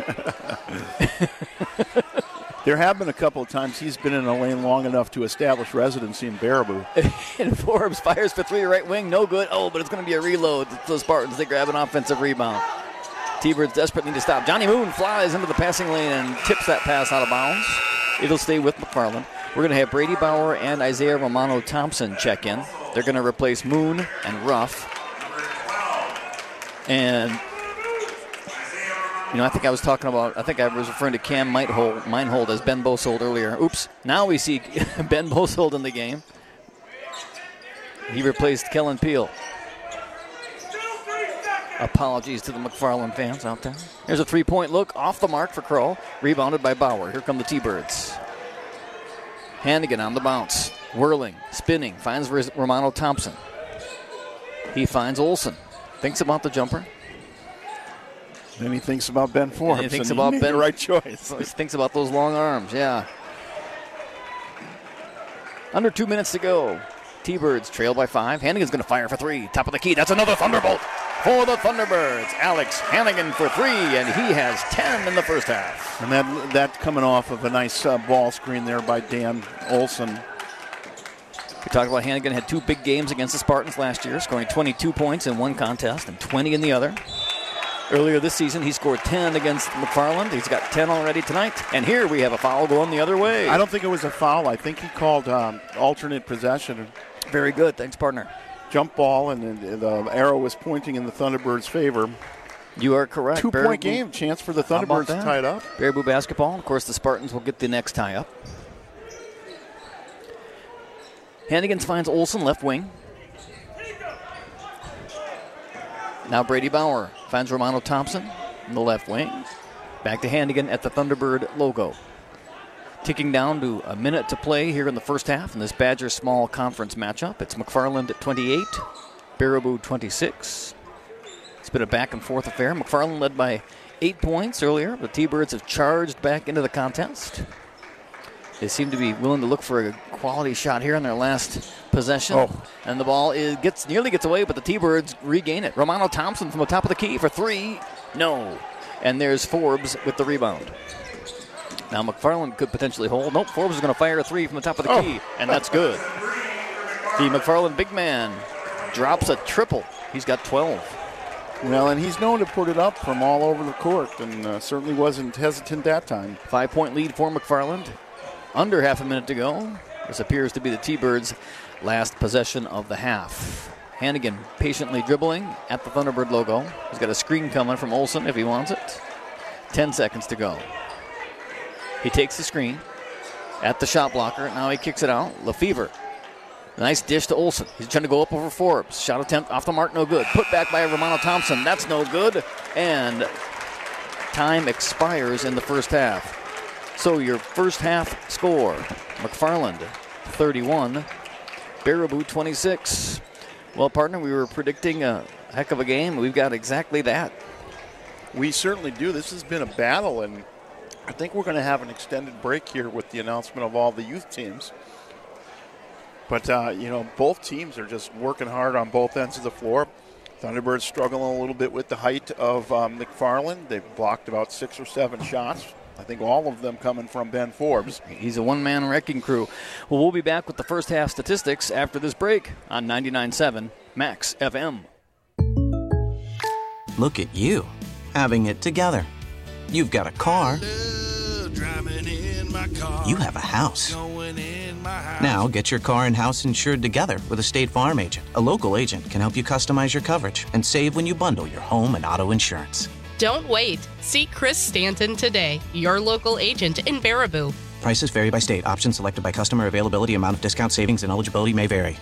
S4: There have been a couple of times he's been in a lane long enough to establish residency in Baraboo.
S3: And Forbes fires for three, right wing, no good. Oh, but it's going to be a reload. The Spartans, they grab an offensive rebound. T-Birds desperate need to stop. Johnny Moon flies into the passing lane and tips that pass out of bounds. It'll stay with McFarland. We're going to have Brady Bauer and Isaiah Romano Thompson check in. They're going to replace Moon and Ruff. And, you know, I think I was talking about, I think I was referring to Cam Meinhold, Meinhold as Ben Bosold earlier. Oops. Now we see Ben Bosold in the game. He replaced Kellen Peel. Apologies to the McFarland fans out there. There's a three-point look off the mark for Krull. Rebounded by Bauer. Here come the T-Birds. Hannigan on the bounce. Whirling, spinning, finds Romano Thompson. He finds Olsen. Thinks about the jumper.
S4: Then he thinks about Ben Forbes.
S3: And he thinks
S4: and
S3: about
S4: he made
S3: Ben.
S4: the right choice.
S3: He thinks about those long arms, yeah. Under two minutes to go. T-Birds trail by five. Hannigan's going to fire for three. Top of the key. That's another Thunderbolt for the Thunderbirds. Alex Hannigan for three, and he has ten in the first half.
S4: And that that coming off of a nice uh, ball screen there by Dan Olsen.
S3: We talked about Hannigan had two big games against the Spartans last year, scoring twenty-two points in one contest and twenty in the other. Earlier this season, he scored ten against McFarland. He's got ten already tonight. And here we have a foul going the other way.
S4: I don't think it was a foul. I think he called um, alternate possession.
S3: Very good. Thanks, partner.
S4: Jump ball, and the, the arrow was pointing in the Thunderbirds' favor.
S3: You are correct.
S4: Two-point game. Chance for the Thunderbirds to tie it up.
S3: Baraboo basketball. Of course, the Spartans will get the next tie-up. Hannigan finds Olsen, left wing. Now Brady Bauer finds Romano Thompson in the left wing. Back to Hannigan at the Thunderbird logo. Ticking down to a minute to play here in the first half in this Badger small conference matchup. It's McFarland at twenty-eight, Baraboo twenty-six. It's been a back and forth affair. McFarland led by eight points earlier. The T-Birds have charged back into the contest. They seem to be willing to look for a quality shot here in their last possession.
S4: Oh.
S3: And the ball is gets nearly gets away, but the T-Birds regain it. Romano Thompson from the top of the key for three. No. And there's Forbes with the rebound. Now McFarland could potentially hold. Nope, Forbes is going to fire a three from the top of the
S4: oh.
S3: key, and that's good. The McFarland big man drops a triple. He's got twelve.
S4: Well, and he's known to put it up from all over the court, and uh, certainly wasn't hesitant that time.
S3: Five-point lead for McFarland. Under half a minute to go. This appears to be the T-Birds' last possession of the half. Hannigan patiently dribbling at the Thunderbird logo. He's got a screen coming from Olsen if he wants it. ten seconds to go. He takes the screen at the shot blocker. Now he kicks it out. Lefevre. Nice dish to Olsen. He's trying to go up over Forbes. Shot attempt off the mark, no good. Put back by Romano Thompson. That's no good. And time expires in the first half. So your first half score, McFarland thirty-one, Baraboo twenty-six. Well, partner, we were predicting a heck of a game. We've got exactly that.
S4: We certainly do. This has been a battle, and I think we're going to have an extended break here with the announcement of all the youth teams. But, uh, you know, both teams are just working hard on both ends of the floor. Thunderbirds struggling a little bit with the height of um, McFarland. They've blocked about six or seven shots. I think all of them coming from Ben Forbes.
S3: He's a one-man wrecking crew. Well, we'll be back with the first half statistics after this break on ninety-nine point seven Max F M.
S5: Look at you, having it together. You've got a car. You have a house. Now get your car and house insured together with a State Farm agent. A local agent can help you customize your coverage and save when you bundle your home and auto insurance.
S6: Don't wait. See Chris Stanton today, your local agent in Baraboo.
S5: Prices vary by state. Options selected by customer. Availability, amount of discount, savings, and eligibility may vary.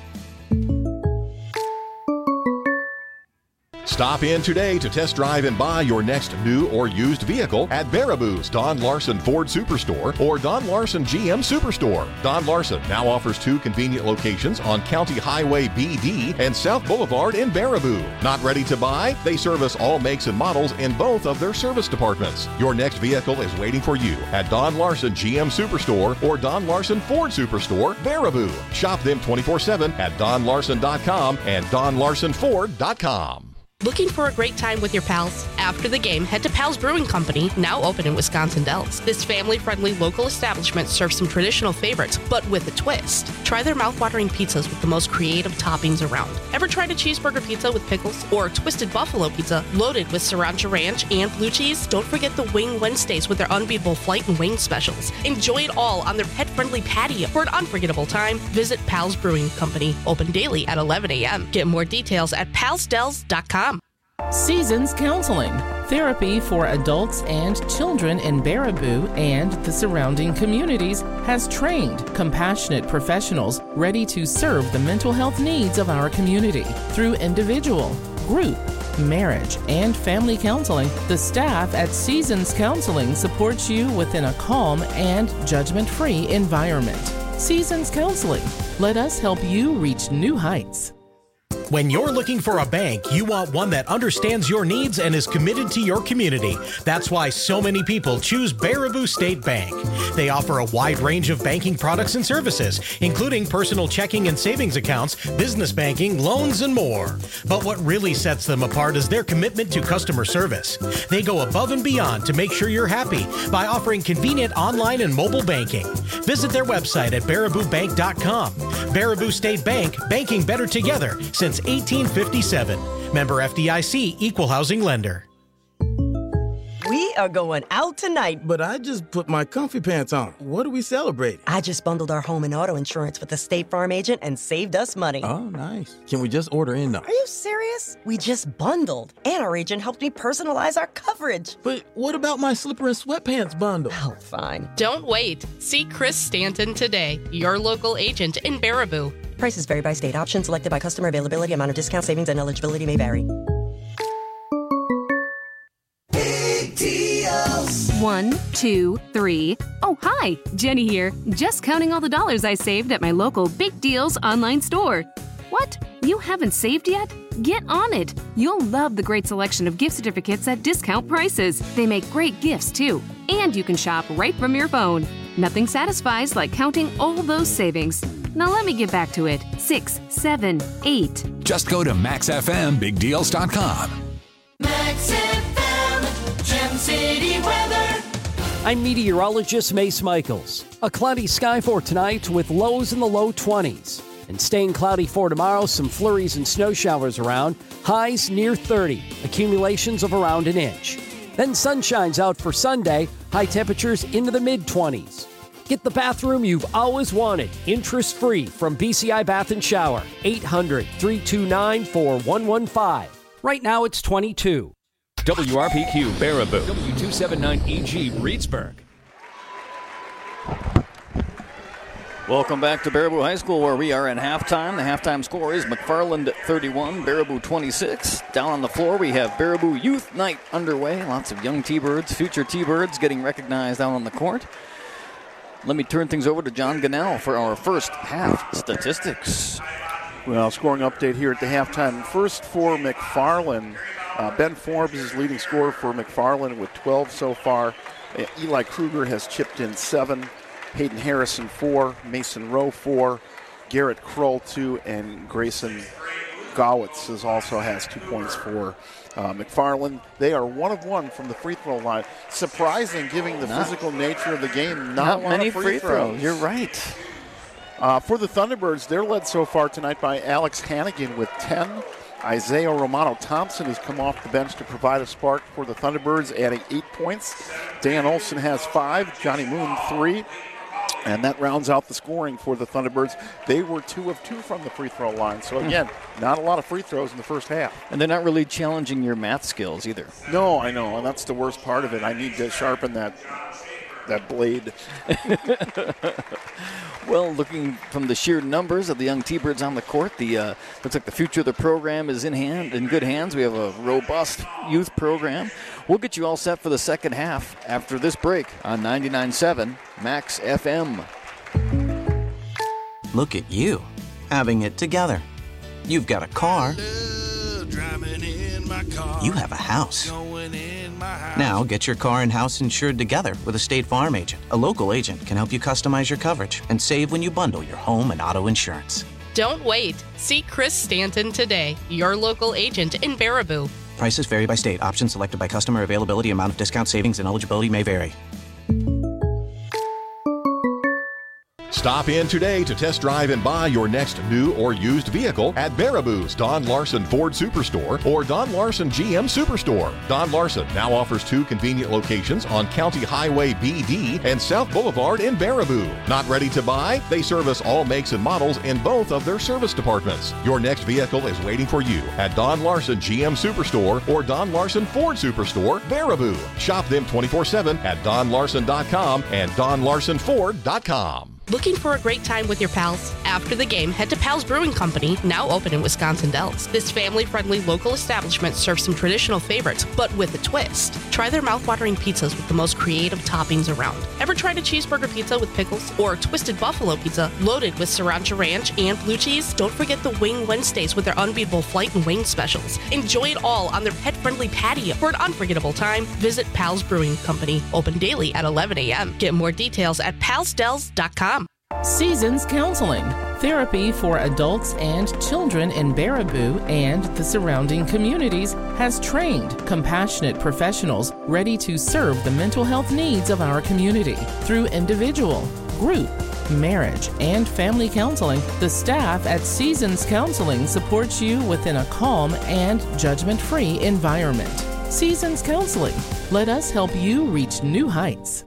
S7: Stop in today to test drive and buy your next new or used vehicle at Baraboo's Don Larson Ford Superstore or Don Larson G M Superstore. Don Larson now offers two convenient locations on County Highway B D and South Boulevard in Baraboo. Not ready to buy? They service all makes and models in both of their service departments. Your next vehicle is waiting for you at Don Larson G M Superstore or Don Larson Ford Superstore, Baraboo. Shop them twenty-four seven at don larson dot com and don larson ford dot com.
S6: Looking for a great time with your pals? After the game, head to Pal's Brewing Company, now open in Wisconsin Dells. This family-friendly local establishment serves some traditional favorites, but with a twist. Try their mouth-watering pizzas with the most creative toppings around. Ever tried a cheeseburger pizza with pickles? Or a twisted buffalo pizza loaded with sriracha ranch and blue cheese? Don't forget the Wing Wednesdays with their unbeatable flight and wing specials. Enjoy it all on their pet-friendly patio. For an unforgettable time, visit Pal's Brewing Company, open daily at eleven a.m. Get more details at pals dells dot com.
S8: Seasons Counseling, therapy for adults and children in Baraboo and the surrounding communities, has trained, compassionate professionals ready to serve the mental health needs of our community. Through individual, group, marriage, and family counseling, the staff at Seasons Counseling supports you within a calm and judgment-free environment. Seasons Counseling, let us help you reach new heights.
S9: When you're looking for a bank, you want one that understands your needs and is committed to your community. That's why so many people choose Baraboo State Bank. They offer a wide range of banking products and services, including personal checking and savings accounts, business banking, loans, and more. But what really sets them apart is their commitment to customer service. They go above and beyond to make sure you're happy by offering convenient online and mobile banking. Visit their website at baraboo bank dot com. Baraboo State Bank, banking better together since eighteen fifty-seven. Member F D I C, Equal Housing Lender.
S10: We are going out tonight.
S11: But I just put my comfy pants on. What are we celebrating?
S10: I just bundled our home and auto insurance with the State Farm agent and saved us money.
S11: Oh, nice. Can we just order in, though?
S10: Are you serious? We just bundled. And our agent helped me personalize our coverage.
S11: But what about my slipper and sweatpants bundle?
S10: Oh, fine.
S6: Don't wait. See Chris Stanton today, your local agent in Baraboo.
S10: Prices vary by state. Options selected by customer. Availability, amount of discount, savings, and eligibility may vary.
S2: Big deals.
S12: One, two, three. Oh, hi, Jenny here. Just counting all the dollars I saved at my local Big Deals online store. What? You haven't saved yet? Get on it. You'll love the great selection of gift certificates at discount prices. They make great gifts, too. And you can shop right from your phone. Nothing satisfies like counting all those savings. Now let me get back to it. Six, seven, eight.
S13: Just go to max f m big deals dot com.
S2: Max F M, Gem City weather.
S14: I'm meteorologist Mace Michaels. A cloudy sky for tonight with lows in the low twenties. And staying cloudy for tomorrow, some flurries and snow showers around. Highs near thirty, accumulations of around an inch. Then sunshine's out for Sunday, high temperatures into the mid-twenties. Get the bathroom you've always wanted, interest-free from B C I Bath and Shower, eight hundred, three two nine, four one one five. Right now it's twenty-two.
S1: W R P Q Baraboo, W two seventy-nine E G Reedsburg.
S3: Welcome back to Baraboo High School, where we are at halftime. The halftime score is McFarland thirty-one, Baraboo twenty-six. Down on the floor, we have Baraboo Youth Night underway. Lots of young T-Birds, future T-Birds getting recognized out on the court. Let me turn things over to John Gannell for our first half statistics.
S4: Well, scoring update here at the halftime. First for McFarland, uh, Ben Forbes is leading scorer for McFarland with twelve so far. Uh, Eli Kruger has chipped in seven. Hayden Harrison, four. Mason Rowe, four. Garrett Kroll, two. And Grayson Gowitz is also has two points for uh, McFarland. They are one of one from the free throw line. Surprising, given the not, physical nature of the game. Not,
S3: not
S4: a lot
S3: many
S4: of free,
S3: free
S4: throws.
S3: throws. You're right.
S4: Uh, for the Thunderbirds, they're led so far tonight by Alex Hannigan with ten. Isaiah Romano-Thompson has come off the bench to provide a spark for the Thunderbirds, adding eight points. Dan Olson has five. Johnny Moon, three. And that rounds out the scoring for the Thunderbirds. They were two of two from the free throw line. So, again, not a lot of free throws in the first half.
S3: And they're not really challenging your math skills either.
S4: No, I know, and that's the worst part of it. I need to sharpen that that blade.
S3: Well, looking from the sheer numbers of the young T-Birds on the court, the uh, looks like the future of the program is in hand, in good hands. We have a robust youth program. We'll get you all set for the second half after this break on ninety-nine point seven Max F M.
S5: Look at you, having it together. You've got a car. You have a house. Now get your car and house insured together with a State Farm agent. A local agent can help you customize your coverage and save when you bundle your home and auto insurance.
S6: Don't wait. See Chris Stanton today, your local agent in Baraboo.
S5: Prices vary by state. Options selected by customer. Availability, amount of discount, savings, and eligibility may vary.
S7: Stop in today to test drive and buy your next new or used vehicle at Baraboo's Don Larson Ford Superstore or Don Larson G M Superstore. Don Larson now offers two convenient locations on County Highway B D and South Boulevard in Baraboo. Not ready to buy? They service all makes and models in both of their service departments. Your next vehicle is waiting for you at Don Larson G M Superstore or Don Larson Ford Superstore, Baraboo. Shop them twenty-four seven at don larson dot com and don larson ford dot com.
S6: Looking for a great time with your pals? After the game, head to Pals Brewing Company, now open in Wisconsin Dells. This family-friendly local establishment serves some traditional favorites, but with a twist. Try their mouth-watering pizzas with the most creative toppings around. Ever tried a cheeseburger pizza with pickles? Or a twisted buffalo pizza loaded with sriracha ranch and blue cheese? Don't forget the Wing Wednesdays with their unbeatable flight and wing specials. Enjoy it all on their pet-friendly patio. For an unforgettable time, visit Pals Brewing Company, open daily at eleven a.m. Get more details at pals dells dot com.
S8: Seasons Counseling, therapy for adults and children in Baraboo and the surrounding communities, has trained compassionate professionals ready to serve the mental health needs of our community. Through individual, group, marriage, and family counseling, the staff at Seasons Counseling supports you within a calm and judgment-free environment. Seasons Counseling. Let us help you reach new heights.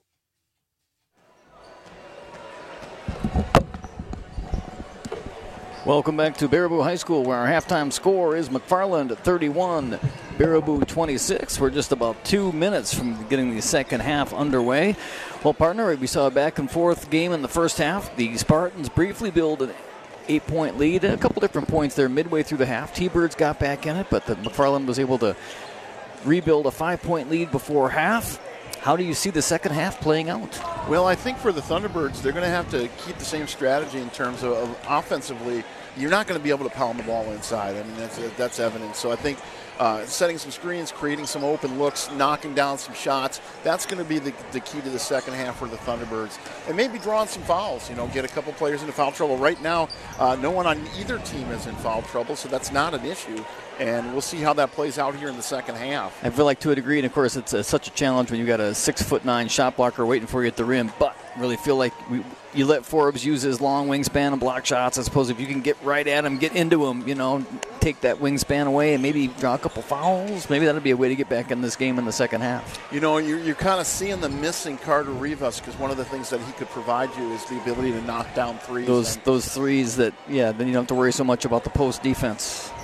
S3: Welcome back to Baraboo High School, where our halftime score is McFarland thirty-one, Baraboo twenty-six. We're just about two minutes from getting the second half underway. Well, partner, we saw a back-and-forth game in the first half. The Spartans briefly build an eight-point lead, and a couple different points there midway through the half. T-Birds got back in it, but the McFarland was able to rebuild a five-point lead before half. How do you see the second half playing out?
S4: Well, I think for the Thunderbirds, they're going to have to keep the same strategy in terms of, of offensively. You're not going to be able to pound the ball inside. I mean, that's that's evident. So I think uh, setting some screens, creating some open looks, knocking down some shots, that's going to be the, the key to the second half for the Thunderbirds. And maybe drawing some fouls, you know, get a couple players into foul trouble. Right now, uh, no one on either team is in foul trouble, so that's not an issue. And we'll see how that plays out here in the second half.
S3: I feel like to a degree, and of course it's a, such a challenge when you got a six foot nine shot blocker waiting for you at the rim, but really feel like we, you let Forbes use his long wingspan and block shots. I suppose if you can get right at him, get into him, you know, take that wingspan away and maybe draw a couple fouls, maybe that'll be a way to get back in this game in the second half.
S4: You know, you're, you're kind of seeing the missing Carter Rivas, because one of the things that he could provide you is the ability to knock down threes.
S3: Those
S4: and,
S3: those threes that, yeah, then you don't have to worry so much about the post defense.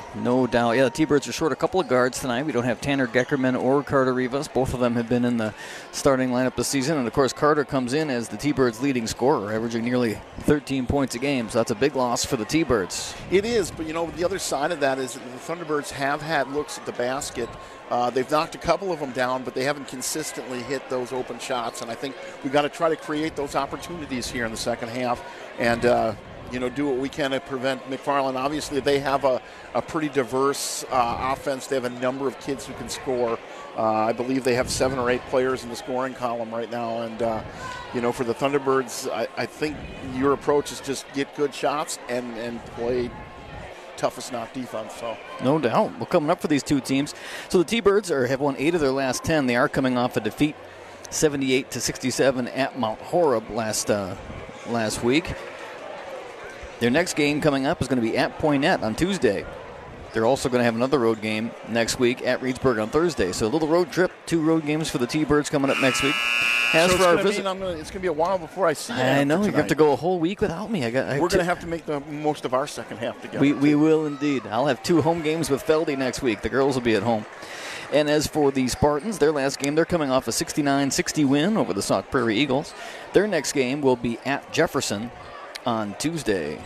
S3: No doubt. Yeah, the T-Birds are short a couple of guards tonight. We don't have Tanner Geckerman or Carter Rivas. Both of them have been in the starting lineup this season. And, of course, Carter comes in as the T-Birds' leading scorer, averaging nearly thirteen points a game. So that's a big loss for the T-Birds.
S4: It is, but, you know, the other side of that is that the Thunderbirds have had looks at the basket. Uh, they've knocked a couple of them down, but they haven't consistently hit those open shots. And I think we've got to try to create those opportunities here in the second half. And, uh, you know, do what we can to prevent McFarland. Obviously, they have a, a pretty diverse uh, offense. They have a number of kids who can score. Uh, I believe they have seven or eight players in the scoring column right now. And, uh, you know, for the Thunderbirds, I, I think your approach is just get good shots and, and play toughest knock defense. So
S3: no doubt. Well, coming up for these two teams. So the T-Birds are, have won eight of their last ten. They are coming off a defeat, seventy-eight to sixty-seven at Mount Horeb last uh, last week. Their next game coming up is going to be at Poynette on Tuesday. They're also going to have another road game next week at Reedsburg on Thursday. So a little road trip, two road games for the T-Birds coming up next week. As
S4: so
S3: for our
S4: it's
S3: visit,
S4: going to be a while before I see you.
S3: I know you have to go a whole week without me. I got. I
S4: We're
S3: t-
S4: going to have to make the most of our second half together.
S3: We we will indeed. I'll have two home games with Feldy next week. The girls will be at home. And as for the Spartans, their last game, they're coming off a sixty-nine sixty win over the Sauk Prairie Eagles. Their next game will be at Jefferson on Tuesday.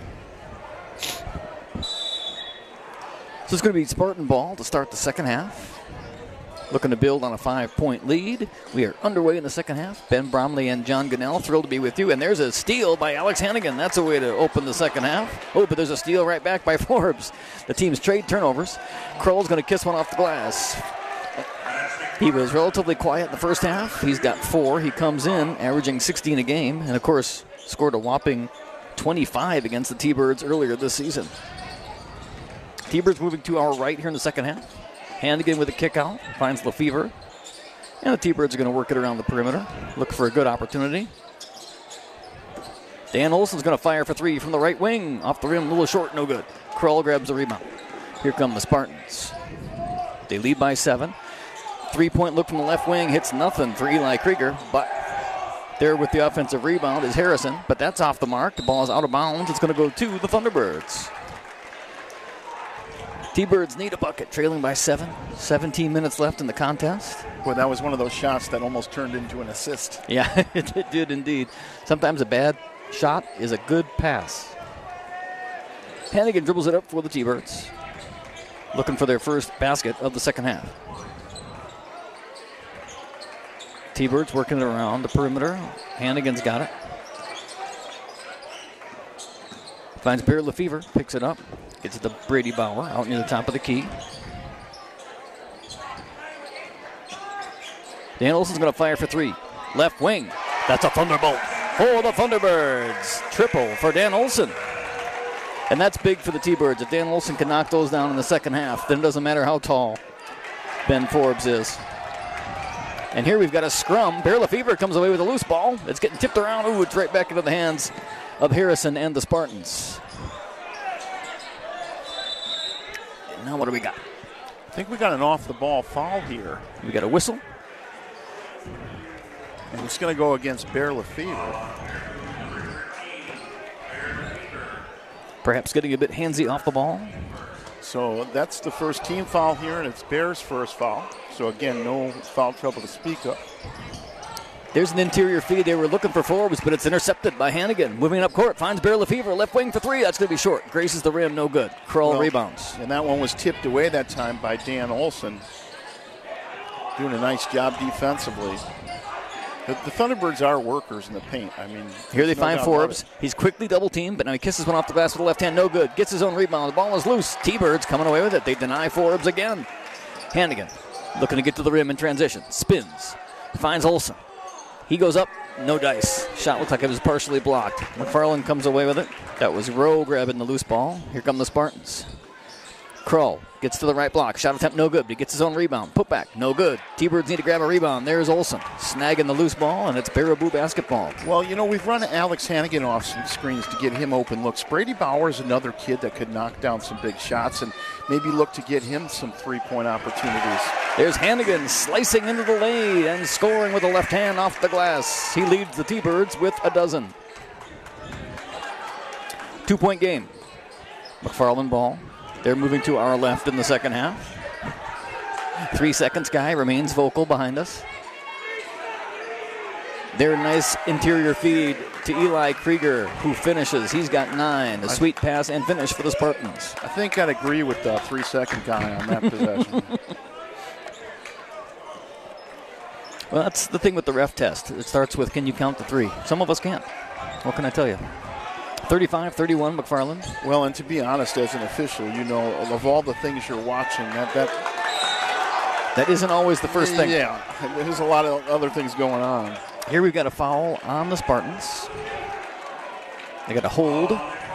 S3: So it's going to be Spartan ball to start the second half. Looking to build on a five-point lead. We are underway in the second half. Ben Bromley and John Gunnell, thrilled to be with you. And there's a steal by Alex Hannigan. That's a way to open the second half. Oh, but there's a steal right back by Forbes. The team's trade turnovers. Kroll's going to kiss one off the glass. He was relatively quiet in the first half. He's got four. He comes in averaging sixteen a game. And, of course, scored a whopping twenty-five against the T-Birds earlier this season. T-Birds moving to our right here in the second half. Hannigan with a kick out, finds Lefevre. And the T-Birds are going to work it around the perimeter. Look for a good opportunity. Dan Olson's going to fire for three from the right wing. Off the rim, a little short, no good. Kroll grabs the rebound. Here come the Spartans. They lead by seven. Three-point look from the left wing, hits nothing for Eli Krieger, but there with the offensive rebound is Harrison, but that's off the mark. The ball is out of bounds. It's going to go to the Thunderbirds. T-Birds need a bucket, trailing by seven. seventeen minutes left in the contest.
S4: Boy, that was one of those shots that almost turned into an assist.
S3: Yeah, it did indeed. Sometimes a bad shot is a good pass. Hannigan dribbles it up for the T-Birds, looking for their first basket of the second half. T-Birds working it around the perimeter. Hannigan's got it. Finds Bear Lefevre, picks it up. Gets it to Brady Bauer out near the top of the key. Dan Olson's going to fire for three. Left wing. That's a thunderbolt for the Thunderbirds. Triple for Dan Olson. And that's big for the T-Birds. If Dan Olson can knock those down in the second half, then it doesn't matter how tall Ben Forbes is. And here we've got a scrum. Bear Lefevre comes away with a loose ball. It's getting tipped around. Ooh, it's right back into the hands of Harrison and the Spartans. And now what do we got?
S4: I think we got an off-the-ball foul here.
S3: We got a whistle.
S4: And it's going to go against Bear Lefevre.
S3: Perhaps getting a bit handsy off the ball.
S4: So that's the first team foul here, and it's Bear's first foul. So again, no foul trouble to speak of.
S3: There's an interior feed. They were looking for Forbes, but it's intercepted by Hannigan. Moving up court, finds Bear Lefevre, left wing for three. That's going to be short. Graces the rim, no good. Kroll
S4: well,
S3: rebounds.
S4: And that one was tipped away that time by Dan Olson. Doing a nice job defensively. The, the Thunderbirds are workers in the paint. I mean,
S3: here they
S4: no
S3: find Forbes. He's quickly double teamed, but now he kisses one off the glass with the left hand. No good. Gets his own rebound. The ball is loose. T-Birds coming away with it. They deny Forbes again. Hannigan looking to get to the rim in transition. Spins. Finds Olson. He goes up. No dice. Shot looked like it was partially blocked. McFarland comes away with it. That was Rowe grabbing the loose ball. Here come the Spartans. Kroll gets to the right block. Shot attempt no good, but he gets his own rebound. Put back, no good. T-Birds need to grab a rebound. There's Olson snagging the loose ball, and it's Baraboo basketball.
S4: Well, you know, we've run Alex Hannigan off some screens to get him open looks. Brady Bauer is another kid that could knock down some big shots and maybe look to get him some three-point opportunities.
S3: There's Hannigan slicing into the lane and scoring with a left hand off the glass. He leads the T-Birds with a dozen. Two-point game. McFarland ball. They're moving to our left in the second half. Three seconds guy remains vocal behind us. Their nice interior feed to Eli Krieger, who finishes. He's got nine. A sweet pass and finish for the Spartans.
S4: I think I'd agree with the three-second guy on that possession.
S3: Well, that's the thing with the ref test. It starts with, can you count to three? Some of us can't. What can I tell you? thirty-five thirty-one, McFarland.
S4: Well, and to be honest, as an official, you know, of all the things you're watching, that that
S3: that isn't always the first thing.
S4: Yeah, there's a lot of other things going on.
S3: Here we've got a foul on the Spartans. They got a hold.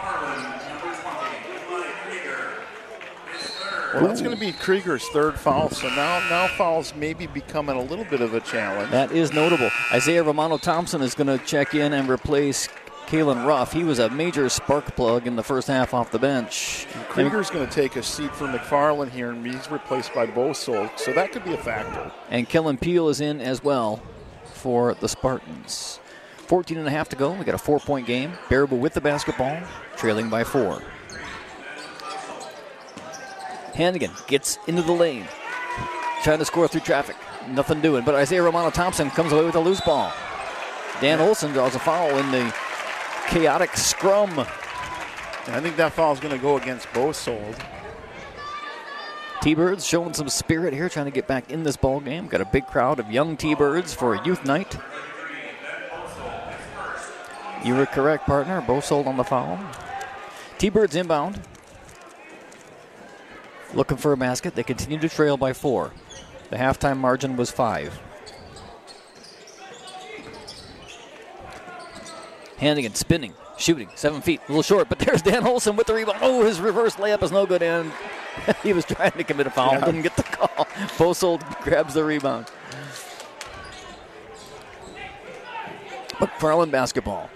S4: Well, that's going to be Krieger's third foul, so now now fouls maybe becoming a little bit of a challenge.
S3: That is notable. Isaiah Romano-Thompson is going to check in and replace Kalen Ruff. He was a major spark plug in the first half off the bench.
S4: And Krieger's going to take a seat for McFarland here, and he's replaced by Bosold, so that could be a factor.
S3: And Kellen Peel is in as well for the Spartans. fourteen and a half to go. We got a four-point game. Baraboo with the basketball, trailing by four. Hannigan gets into the lane, trying to score through traffic. Nothing doing, but Isaiah Romano-Thompson comes away with a loose ball. Dan Olson draws a foul in the chaotic scrum.
S4: I think that foul is going to go against Bosold.
S3: T-Birds showing some spirit here, trying to get back in this ball game. Got a big crowd of young T-Birds for a youth night. You were correct, partner. Bosold on the foul. T-Birds inbound. Looking for a basket. They continue to trail by four. The halftime margin was five. Hannigan spinning, shooting, seven feet, a little short, but there's Dan Olson with the rebound. Oh, his reverse layup is no good, and he was trying to commit a foul, yeah. Didn't get the call. Bosold grabs the rebound. McFarland basketball.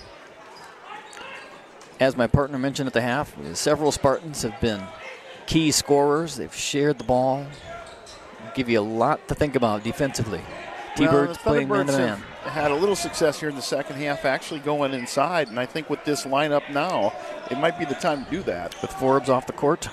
S3: As my partner mentioned at the half, several Spartans have been key scorers. They've shared the ball. Give you a lot to think about defensively. T-Birds
S4: well,
S3: playing man-to-man.
S4: Had a little success here in the second half, actually going inside, and I think with this lineup now, it might be the time to do that.
S3: With Forbes off the court.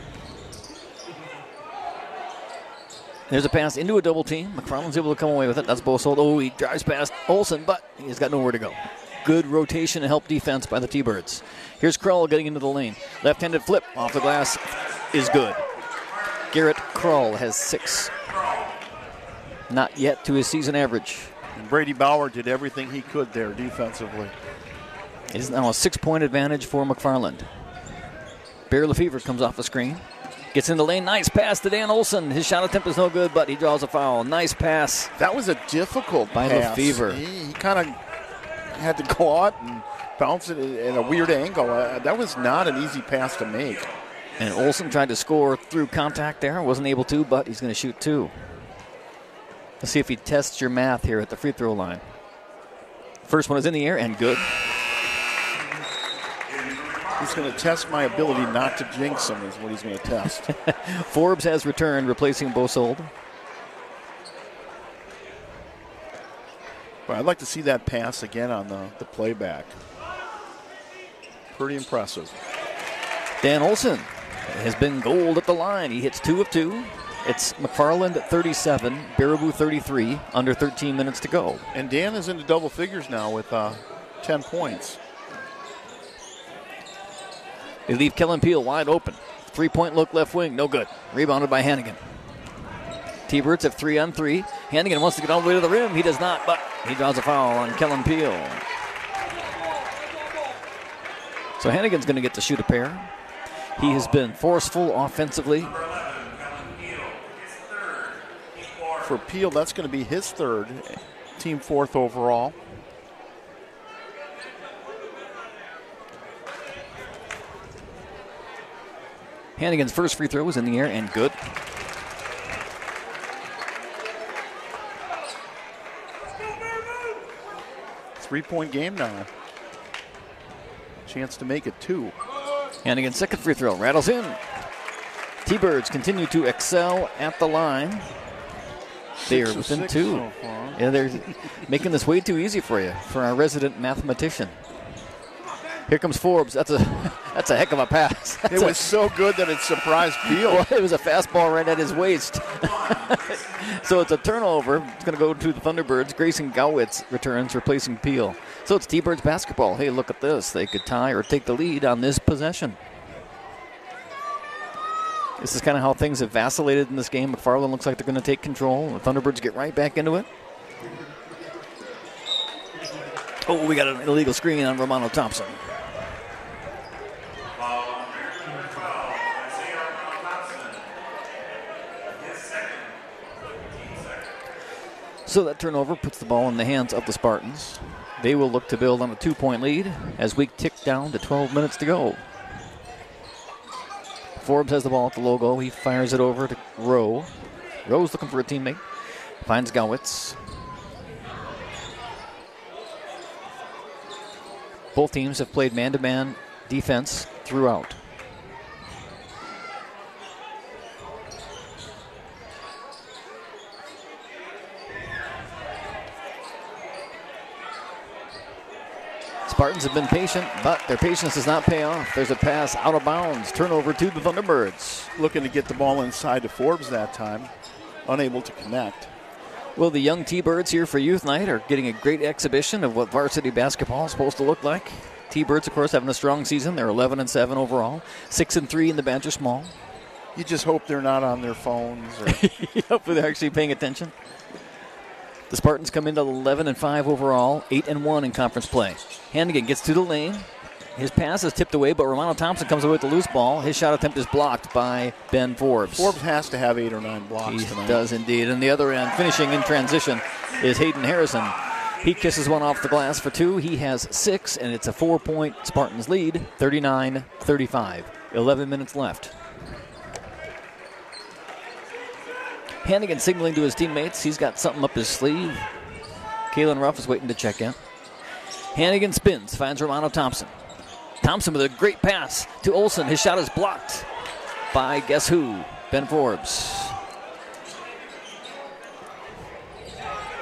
S3: There's a pass into a double team. McFarland's able to come away with it. That's Bosold. Oh, he drives past Olson, but he's got nowhere to go. Good rotation and help defense by the T-Birds. Here's Krull getting into the lane. Left-handed flip off the glass is good. Garrett Krull has six. Not yet to his season average.
S4: And Brady Bauer did everything he could there defensively.
S3: It is now a six-point advantage for McFarland. Bear Lefevre comes off the screen. Gets in the lane. Nice pass to Dan Olson. His shot attempt is no good, but he draws a foul. Nice pass.
S4: That was a difficult
S3: by
S4: pass.
S3: Lefevre.
S4: He, he kind of had to go out and bounce it in a weird angle. Uh, that was not an easy pass to make.
S3: And Olson tried to score through contact there. Wasn't able to, but he's going to shoot two. Let's see if he tests your math here at the free throw line. First one is in the air and good.
S4: He's going to test my ability not to jinx him is what he's going to test.
S3: Forbes has returned, replacing Bosold.
S4: Well, I'd like to see that pass again on the, the playback. Pretty impressive.
S3: Dan Olson has been gold at the line. He hits two of two. It's McFarland at thirty-seven, Baraboo thirty-three, under thirteen minutes to go.
S4: And Dan is into double figures now with uh, ten points.
S3: They leave Kellen Peel wide open. Three-point look left wing, no good. Rebounded by Hannigan. T-Birds have three on three. Hannigan wants to get all the way to the rim. He does not, but he draws a foul on Kellen Peel. So Hannigan's going to get to shoot a pair. He has been forceful offensively.
S4: For Peel, that's going to be his third, team fourth overall.
S3: Hannigan's first free throw was in the air and good.
S4: Three-point game now. Chance to make it two.
S3: Hannigan's second free throw rattles in. T-Birds continue to excel at the line. They are within two. So yeah, they're making this way too easy for you, for our resident mathematician. Here comes Forbes. That's a That's a heck of a pass. That's
S4: It
S3: a-
S4: was so good that it surprised Peel.
S3: Well, it was a fastball right at his waist. So it's a turnover. It's going to go to the Thunderbirds. Grayson Gowitz returns, replacing Peel. So it's T-Birds basketball. Hey, look at this. They could tie or take the lead on this possession. This is kind of how things have vacillated in this game. McFarland looks like they're going to take control. The Thunderbirds get right back into it. Oh, we got an illegal screen on Romano Thompson. So that turnover puts the ball in the hands of the Spartans. They will look to build on a two-point lead as we tick down to twelve minutes to go. Forbes has the ball at the logo. He fires it over to Rowe. Rowe's looking for a teammate. Finds Gowitz. Both teams have played man-to-man defense throughout. Spartans have been patient, but their patience does not pay off. There's a pass out of bounds. Turnover to the Thunderbirds.
S4: Looking to get the ball inside to Forbes that time. Unable to connect.
S3: Well, the young T-Birds here for Youth Night are getting a great exhibition of what varsity basketball is supposed to look like. T-Birds, of course, having a strong season. They're eleven and seven overall, six and three in the Badger Small.
S4: You just hope they're not on their phones. Or
S3: Hopefully they're actually paying attention. The Spartans come into eleven and five overall, eight and one in conference play. Hannigan gets to the lane. His pass is tipped away, but Romano Thompson comes away with the loose ball. His shot attempt is blocked by Ben Forbes.
S4: Forbes has to have eight or nine blocks
S3: He
S4: tonight.
S3: does indeed. And the other end, finishing in transition, is Hayden Harrison. He kisses one off the glass for two. He has six, and it's a four-point Spartans lead, thirty-nine thirty-five. eleven minutes left. Hannigan signaling to his teammates. He's got something up his sleeve. Kalen Ruff is waiting to check in. Hannigan spins, finds Romano Thompson. Thompson with a great pass to Olsen. His shot is blocked by guess who? Ben Forbes.